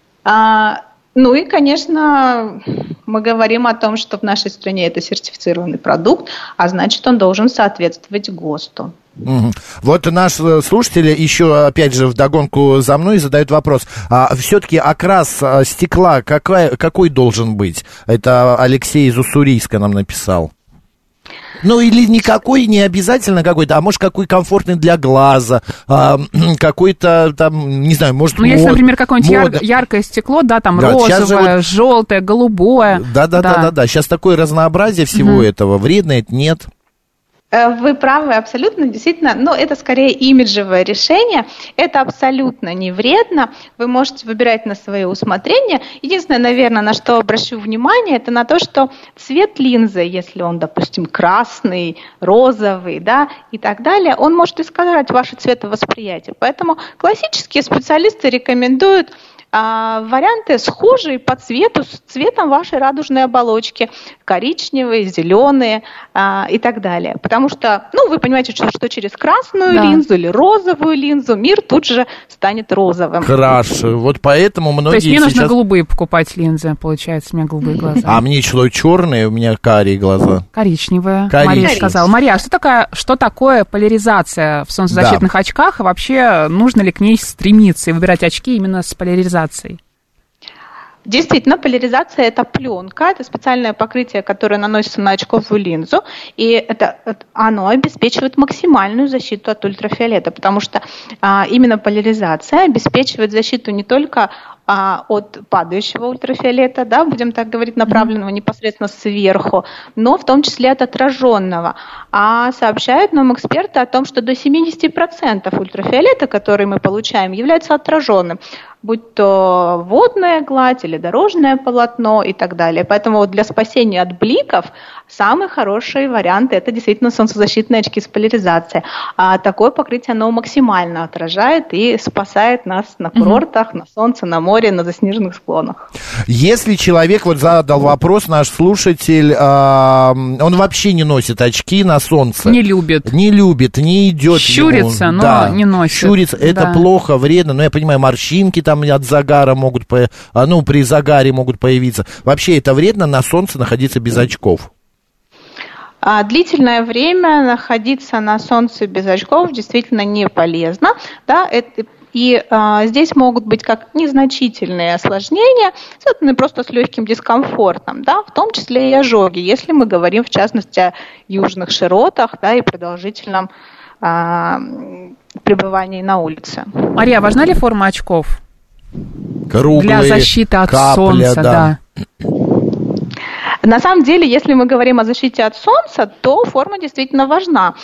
Ну и, конечно, мы говорим о том, что в нашей стране это сертифицированный продукт, а значит, он должен соответствовать ГОСТу. Вот наш слушатель еще, опять же, вдогонку за мной задает вопрос. Все-таки окрас стекла какой должен быть? Это Алексей из Уссурийска нам написал. Ну, или никакой, не обязательно какой-то, а может, какой комфортный для глаза, какой-то там, не знаю, может, если, например, какое-нибудь яркое стекло, да, там розовое, вот желтое, голубое. Да. Сейчас такое разнообразие всего этого. Вредно это нет. Вы правы, абсолютно, действительно, но это скорее имиджевое решение, это абсолютно не вредно, вы можете выбирать на свое усмотрение. Единственное, наверное, на что обращу внимание, это на то, что цвет линзы, если он, допустим, красный, розовый, да, и так далее, он может искажать ваше цветовосприятие. Поэтому классические специалисты рекомендуют варианты схожие по цвету, с цветом вашей радужной оболочки, коричневые, зеленые и так далее. Потому что, вы понимаете, что через красную линзу или розовую линзу мир тут же станет розовым. Хорошо, вот поэтому многие. То есть мне нужно голубые покупать линзы, получается, у меня голубые глаза. А мне что, черные, у меня карие глаза. Коричневые. Мария сказала. Мария, что такое поляризация в солнцезащитных очках, и вообще нужно ли к ней стремиться и выбирать очки именно с поляризацией? Действительно, поляризация – это пленка, это специальное покрытие, которое наносится на очковую линзу, и оно обеспечивает максимальную защиту от ультрафиолета, потому что именно поляризация обеспечивает защиту не только от падающего ультрафиолета, да, будем так говорить, направленного непосредственно сверху, но в том числе от отраженного. А сообщают нам эксперты о том, что до 70% ультрафиолета, который мы получаем, является отраженным, будь то водная гладь или дорожное полотно и так далее. Поэтому вот для спасения от бликов самый хороший вариант – это действительно солнцезащитные очки с поляризацией. А такое покрытие, оно максимально отражает и спасает нас на курортах, на солнце, на море, на заснеженных склонах. Если человек, вот задал вопрос наш слушатель, он вообще не носит очки на солнце. Не любит. Не любит, не идет. Щурится, ему. но Да, не носит. Щурится, это плохо, вредно. Но я понимаю, морщинки там от загара могут, при загаре могут появиться. Вообще это вредно на солнце находиться без очков? Длительное время находиться на солнце без очков действительно не полезно. Да, здесь могут быть как незначительные осложнения, связанные просто с легким дискомфортом, да, в том числе и ожоги, если мы говорим в частности о южных широтах, да, и продолжительном пребывании на улице. Мария, важна ли форма очков? Круглые, для защиты от солнца, да. На самом деле, если мы говорим о защите от солнца, то форма действительно важна.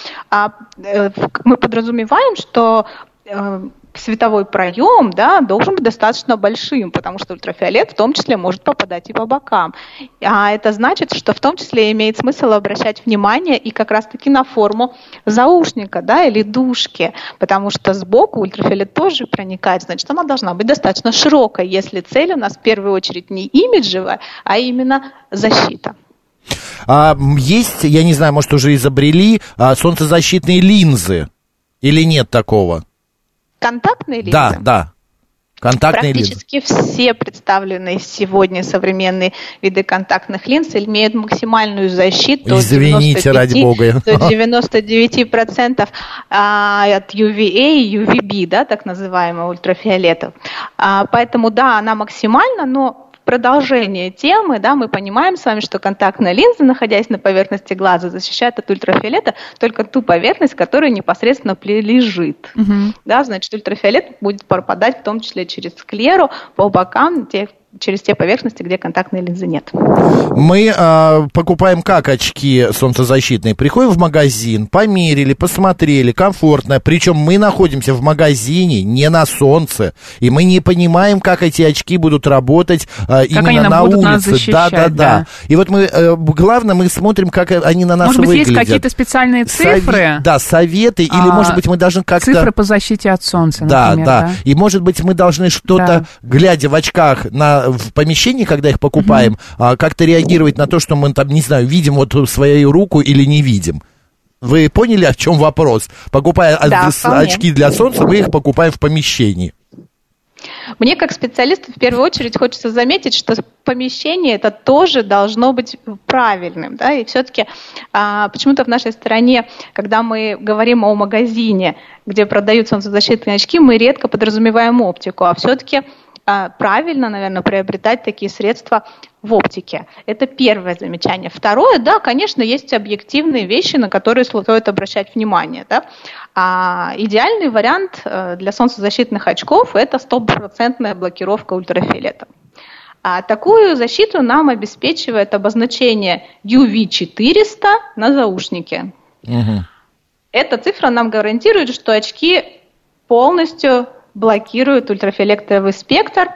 Мы подразумеваем, что световой проем, да, должен быть достаточно большим, потому что ультрафиолет в том числе может попадать и по бокам. А это значит, что в том числе имеет смысл обращать внимание и как раз-таки на форму заушника, да, или дужки, потому что сбоку ультрафиолет тоже проникает, значит, она должна быть достаточно широкой, если цель у нас в первую очередь не имиджевая, а именно защита. Есть, я не знаю, может, уже изобрели солнцезащитные линзы или нет такого? Контактные линзы? Да. Контактные Практически линзы. все представленные сегодня современные виды контактных линз имеют максимальную защиту. Извините, ради бога. До 99% от UVA и UVB, да, так называемого ультрафиолета. Поэтому, да, она максимальна, но продолжение темы, да, мы понимаем с вами, что контактная линза, находясь на поверхности глаза, защищает от ультрафиолета только ту поверхность, которая непосредственно лежит. Да, значит, ультрафиолет будет попадать в том числе через склеру, по бокам, через те поверхности, где контактной линзы нет. Мы покупаем как очки солнцезащитные? Приходим в магазин, померили, посмотрели, комфортно. Причем мы находимся в магазине, не на солнце. И мы не понимаем, как эти очки будут работать именно на улице. Да. И вот главное, мы смотрим, как они на нас выглядят. Может быть, есть какие-то специальные цифры? Советы. Или, может быть, мы должны как-то... Цифры по защите от солнца, например. Да. И, может быть, мы должны что-то, глядя в очках в помещении, когда их покупаем, как-то реагировать на то, что мы там, не знаю, видим вот свою руку или не видим. Вы поняли, о чем вопрос? Покупая очки для солнца, мы их покупаем в помещении. Мне, как специалисту, в первую очередь хочется заметить, что помещение это тоже должно быть правильным. Да? И все-таки почему-то в нашей стране, когда мы говорим о магазине, где продают солнцезащитные очки, мы редко подразумеваем оптику, а все-таки правильно, наверное, приобретать такие средства в оптике. Это первое замечание. Второе, да, конечно, есть объективные вещи, на которые стоит обращать внимание. Да? Идеальный вариант для солнцезащитных очков – это 100% блокировка ультрафиолета. Такую защиту нам обеспечивает обозначение UV400 на заушнике. Эта цифра нам гарантирует, что очки полностью блокирует ультрафиолетовый спектр,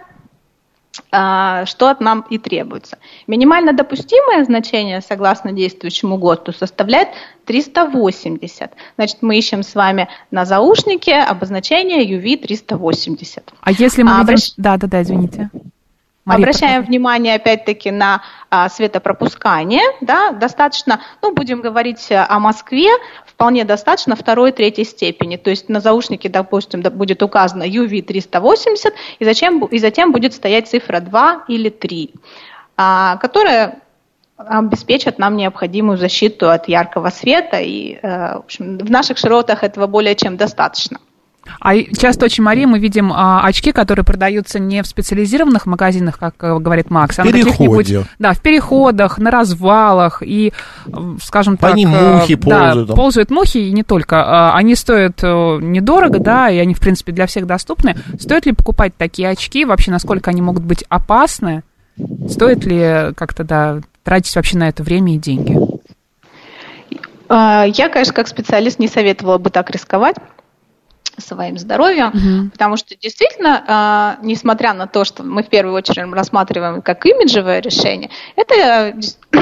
что от нам и требуется. Минимально допустимое значение, согласно действующему ГОСТу, составляет 380. Значит, мы ищем с вами на заушнике обозначение UV380. А если мы видим... Да, извините. Мария, обращаем внимание, опять-таки, на светопропускание. Да, достаточно, будем говорить о Москве, вполне достаточно 2-3 степени. То есть на заушнике, допустим, будет указано UV380, и затем будет стоять цифра 2 или 3, которая обеспечит нам необходимую защиту от яркого света. И, в общем, в наших широтах этого более чем достаточно. А часто очень, Мария, мы видим очки, которые продаются не в специализированных магазинах, как говорит Макс, а в каких-нибудь, в переходах, на развалах, и, скажем так... По ним мухи ползают. Да, ползают мухи, и не только. Они стоят недорого, да, и они, в принципе, для всех доступны. Стоит ли покупать такие очки? Вообще, насколько они могут быть опасны? Стоит ли как-то, тратить вообще на это время и деньги? Я, конечно, как специалист не советовала бы так рисковать своим здоровьем, потому что действительно, несмотря на то, что мы в первую очередь рассматриваем как имиджевое решение, это,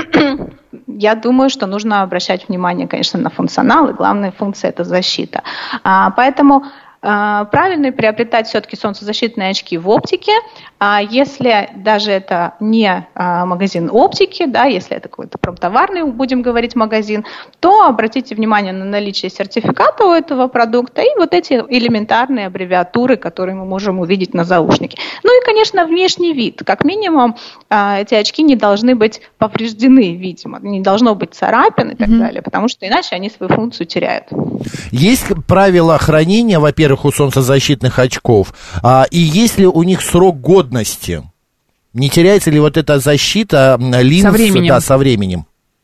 я думаю, что нужно обращать внимание, конечно, на функционал, и главная функция – это защита. Поэтому правильно приобретать все-таки солнцезащитные очки в оптике. Если даже это не магазин оптики, да, если это какой-то промтоварный, будем говорить, магазин, то обратите внимание на наличие сертификата у этого продукта и вот эти элементарные аббревиатуры, которые мы можем увидеть на заушнике. Ну и, конечно, внешний вид. Как минимум, эти очки не должны быть повреждены, видимо, не должно быть царапин и так далее, потому что иначе они свою функцию теряют. Есть правила хранения, во-первых, у солнцезащитных очков, и есть ли у них срок годности? Не теряется ли вот эта защита линз со временем?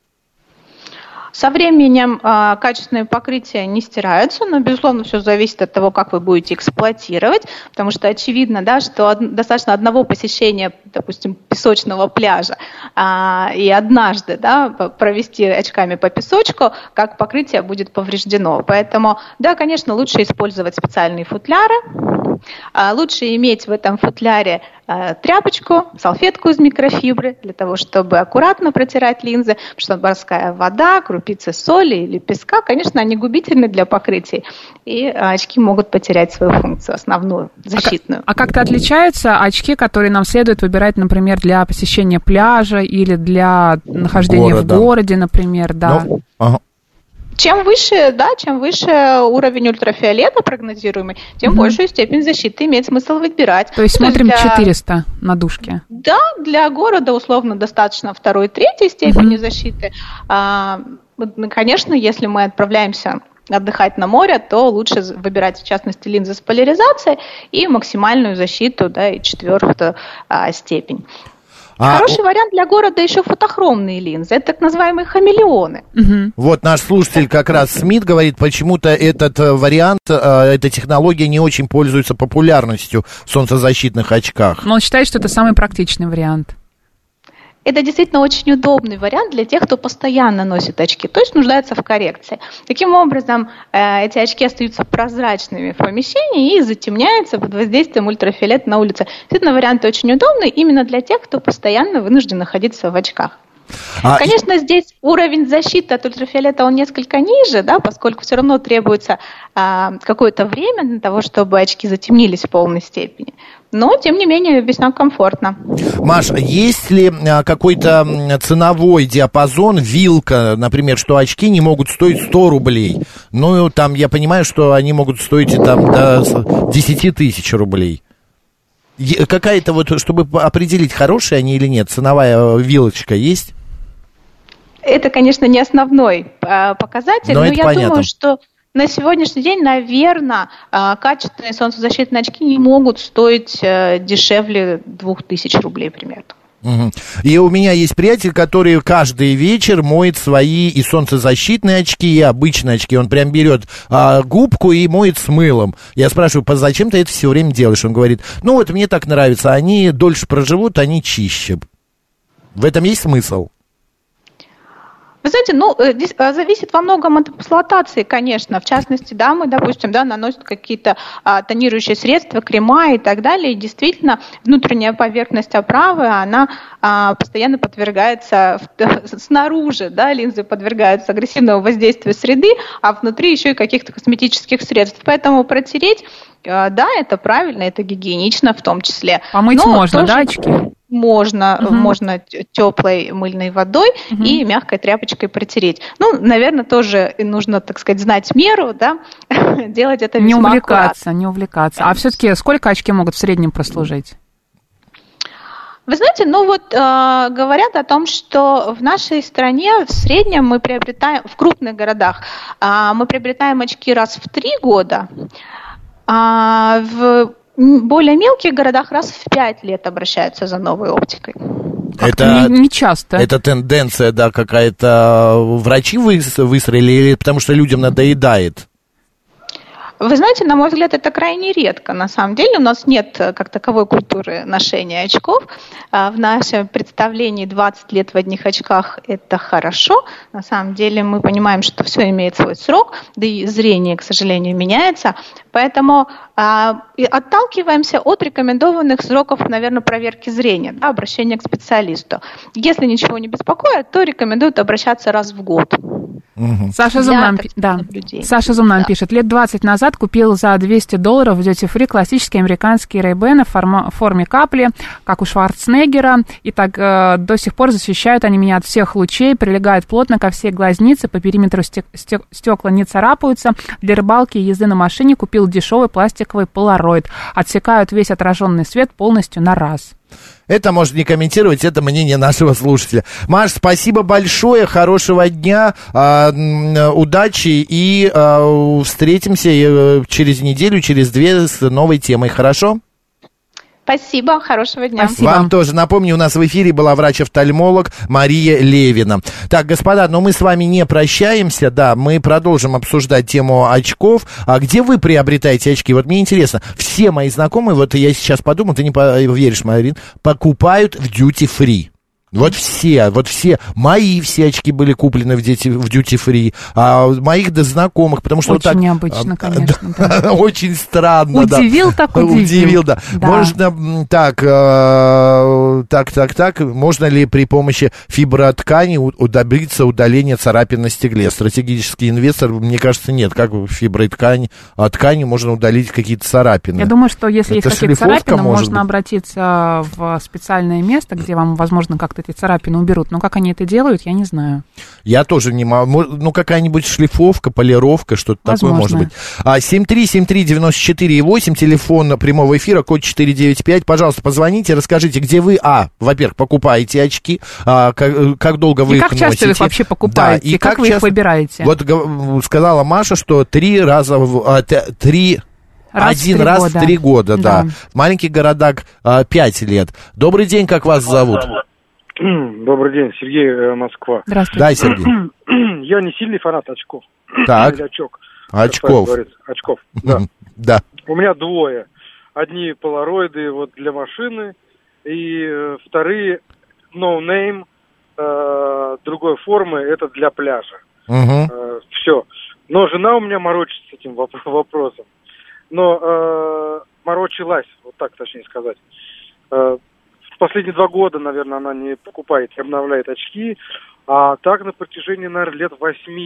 Со временем качественные покрытия не стираются, но, безусловно, все зависит от того, как вы будете эксплуатировать, потому что очевидно, да, что достаточно одного посещения, допустим, песочного пляжа и однажды, да, провести очками по песочку, как покрытие будет повреждено. Поэтому, да, конечно, лучше использовать специальные футляры, лучше иметь в этом футляре тряпочку, салфетку из микрофибры для того, чтобы аккуратно протирать линзы, потому что морская вода, крупицы соли или песка, конечно, они губительны для покрытий, и очки могут потерять свою функцию основную, защитную. А как-то отличаются очки, которые нам следует выбирать, например, для посещения пляжа или для нахождения в городе, например, да? Чем выше уровень ультрафиолета прогнозируемый, тем большую степень защиты имеет смысл выбирать. То есть смотрим 400 на дужке. Да, для города условно достаточно 2-3 степени защиты. Конечно, если мы отправляемся отдыхать на море, то лучше выбирать, в частности, линзы с поляризацией и максимальную защиту, да, и 4-ю степень. Хороший вариант для города еще фотохромные линзы. Это так называемые хамелеоны. Вот наш слушатель как раз Смит говорит, почему-то этот вариант, эта технология не очень пользуется популярностью в солнцезащитных очках. Но он считает, что это самый практичный вариант. Это действительно очень удобный вариант для тех, кто постоянно носит очки, то есть нуждается в коррекции. Таким образом, эти очки остаются прозрачными в помещении и затемняются под воздействием ультрафиолета на улице. Действительно, вариант очень удобный именно для тех, кто постоянно вынужден находиться в очках. Конечно, здесь уровень защиты от ультрафиолета, он несколько ниже, да, поскольку все равно требуется какое-то время для того, чтобы очки затемнились в полной степени. Но, тем не менее, весьма комфортно. Маш, есть ли какой-то ценовой диапазон, вилка, например, что очки не могут стоить 100 рублей? Ну, там, я понимаю, что они могут стоить там до 10 тысяч рублей. Какая-то вот, чтобы определить, хорошие они или нет, ценовая вилочка есть? Это, конечно, не основной показатель, но я думаю, что на сегодняшний день, наверное, качественные солнцезащитные очки не могут стоить дешевле 2000 рублей примерно. И у меня есть приятель, который каждый вечер моет свои и солнцезащитные очки, и обычные очки. Он прям берет губку и моет с мылом. Я спрашиваю, зачем ты это все время делаешь? Он говорит, ну вот мне так нравится, они дольше проживут, они чище. В этом есть смысл? Вы знаете, здесь зависит во многом от эксплуатации, конечно. В частности, да, мы, допустим, да, наносят какие-то тонирующие средства, крема и так далее. И действительно, внутренняя поверхность оправы, она постоянно подвергается снаружи, да, линзы подвергаются агрессивному воздействию среды, а внутри еще и каких-то косметических средств. Поэтому протереть, да, это правильно, это гигиенично в том числе. Помыть можно, тоже... да, очки? Можно теплой мыльной водой и мягкой тряпочкой протереть. Ну, наверное, тоже нужно, так сказать, знать меру, да, делать это весьма аккуратно. Не увлекаться. А все-таки сколько очки могут в среднем прослужить? Вы знаете, говорят о том, что в нашей стране в среднем мы приобретаем, в крупных городах, мы приобретаем очки раз в 3 года. В более мелких городах раз в 5 лет обращаются за новой оптикой. Это не часто. Это тенденция, да, какая-то врачи выстроили, или потому что людям надоедает? Вы знаете, на мой взгляд, это крайне редко. На самом деле у нас нет как таковой культуры ношения очков. В нашем представлении 20 лет в одних очках – это хорошо. На самом деле мы понимаем, что все имеет свой срок, да и зрение, к сожалению, меняется. Поэтому отталкиваемся от рекомендованных сроков, наверное, проверки зрения, да, обращения к специалисту. Если ничего не беспокоит, то рекомендуют обращаться раз в год. Угу. Саша Зумнан пишет, лет 20 назад купил за $200 в Duty Free классические американские Ray-Ban в форме капли, как у Шварценеггера, и так до сих пор защищают они меня от всех лучей, прилегают плотно ко всей глазнице, по периметру стекла не царапаются. Для рыбалки и езды на машине купил дешевый пластиковый Polaroid, отсекают весь отраженный свет полностью на раз. Это можно не комментировать, это мнение нашего слушателя. Маш, спасибо большое, хорошего дня, удачи и встретимся через неделю, через 2 с новой темой, хорошо? Спасибо, хорошего дня. Спасибо. Вам тоже. Напомню, у нас в эфире была врач-офтальмолог Мария Левина. Так, господа, но мы с вами не прощаемся, да, мы продолжим обсуждать тему очков. А где вы приобретаете очки? Вот мне интересно, все мои знакомые, вот я сейчас подумал, ты не поверишь, Марин, покупают в Duty Free. Вот все, мои все очки были куплены в Duty Free, а моих знакомых, потому что очень вот так... необычно, конечно. Да. Очень странно, удивил, да. Так удивил. Да. Можно так, можно ли при помощи фиброткани добиться удаления царапин на стекле? Стратегический инвестор, мне кажется, нет. Как фиброткань, тканью можно удалить какие-то царапины? Я думаю, что если есть какие-то царапины, можно обратиться в специальное место, где вам, возможно, как-то эти царапины уберут. Но как они это делают, я не знаю. Я тоже не могу. Ну, какая-нибудь шлифовка, полировка, что-то такое может быть. 7373948, телефон прямого эфира, код 495. Пожалуйста, позвоните, расскажите, где вы, во-первых, покупаете очки, как долго вы их носите. И как часто вы их вообще покупаете, да, и как вы их выбираете. Вот сказала Маша, что 3 раза один раз в 3 года, да. В маленьких городах 5 лет. Добрый день, как вас зовут? Добрый день, Сергей, Москва. Здравствуйте. Да, Сергей. Я не сильный фанат очков. Так. Очков, да. Да. У меня 2. Одни полароиды вот для машины, и вторые no name другой формы, это для пляжа. Все. Но жена у меня морочится с этим вопросом. Но морочилась, вот так точнее сказать. В последние 2 года, наверное, она не покупает, не обновляет очки. А так на протяжении, наверное, лет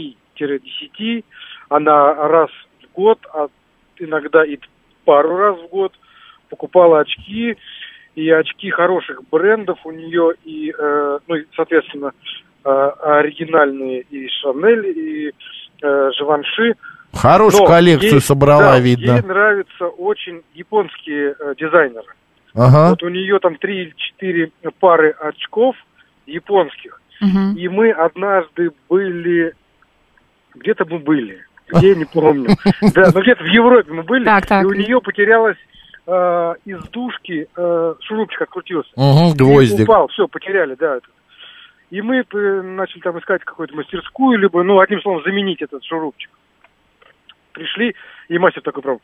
8-10 она раз в год, а иногда и пару раз в год покупала очки. И очки хороших брендов у нее, и, соответственно, оригинальные и Шанель, и Живанши. Хорошую коллекцию собрала, да, видно. Ей нравятся очень японские дизайнеры. Ага. Вот у нее там 3 или 4 пары очков японских. И мы однажды были... Где-то мы были. Где, не помню. Да, но где-то в Европе мы были. И у нее потерялась из дужки шурупчик открутился. Гвоздик. Упал, все, потеряли, да. И мы начали там искать какую-то мастерскую, либо, одним словом, заменить этот шурупчик. Пришли, и мастер такой прям...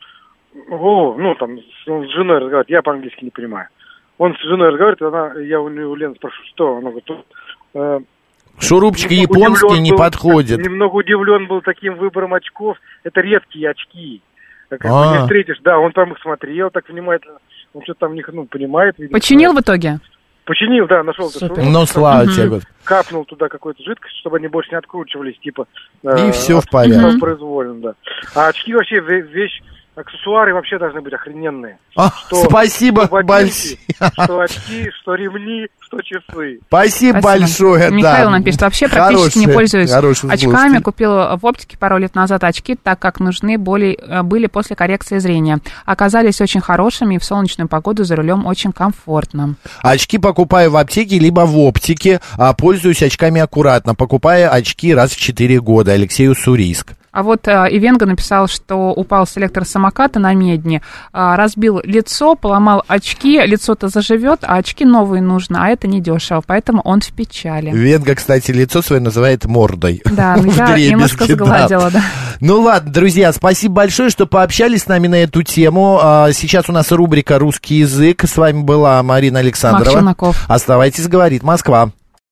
он с женой разговаривает, я по-английски не понимаю. Он с женой разговаривает, я у Лены спрашиваю, что? Она говорит, шурупчики японские не подходят. Немного удивлен был таким выбором очков. Это редкие очки. Как не встретишь. Да, он там их смотрел так внимательно. Он что-то там в них, понимает. Видимо, починил в итоге? Починил, да, нашел этот шурупчик. Ну, слава тебе. Капнул туда какую-то жидкость, чтобы они больше не откручивались, и все в порядке. Произвольно, да. А очки вообще вещь. Аксессуары вообще должны быть охрененные. Спасибо большое. Что очки, что ремни, что часы. Спасибо большое. Михаил нам пишет, вообще практически не пользуюсь очками. Купил в оптике пару лет назад очки, так как нужны были после коррекции зрения. Оказались очень хорошими, и в солнечную погоду за рулем очень комфортно. Очки покупаю в аптеке, либо в оптике, а пользуюсь очками аккуратно. Покупаю очки раз в 4 года. Алексей Уссурийск. А вот Ивенга написал, что упал с электросамоката на Медне, разбил лицо, поломал очки, лицо-то заживет, а очки новые нужно, а это недешево, поэтому он в печали. Венга, кстати, лицо свое называет мордой. Да, я немножко сгладила, да. Ну ладно, друзья, спасибо большое, что пообщались с нами на эту тему. Сейчас у нас рубрика «Русский язык». С вами была Марина Александрова. Мак Челноков. Оставайтесь, говорит Москва.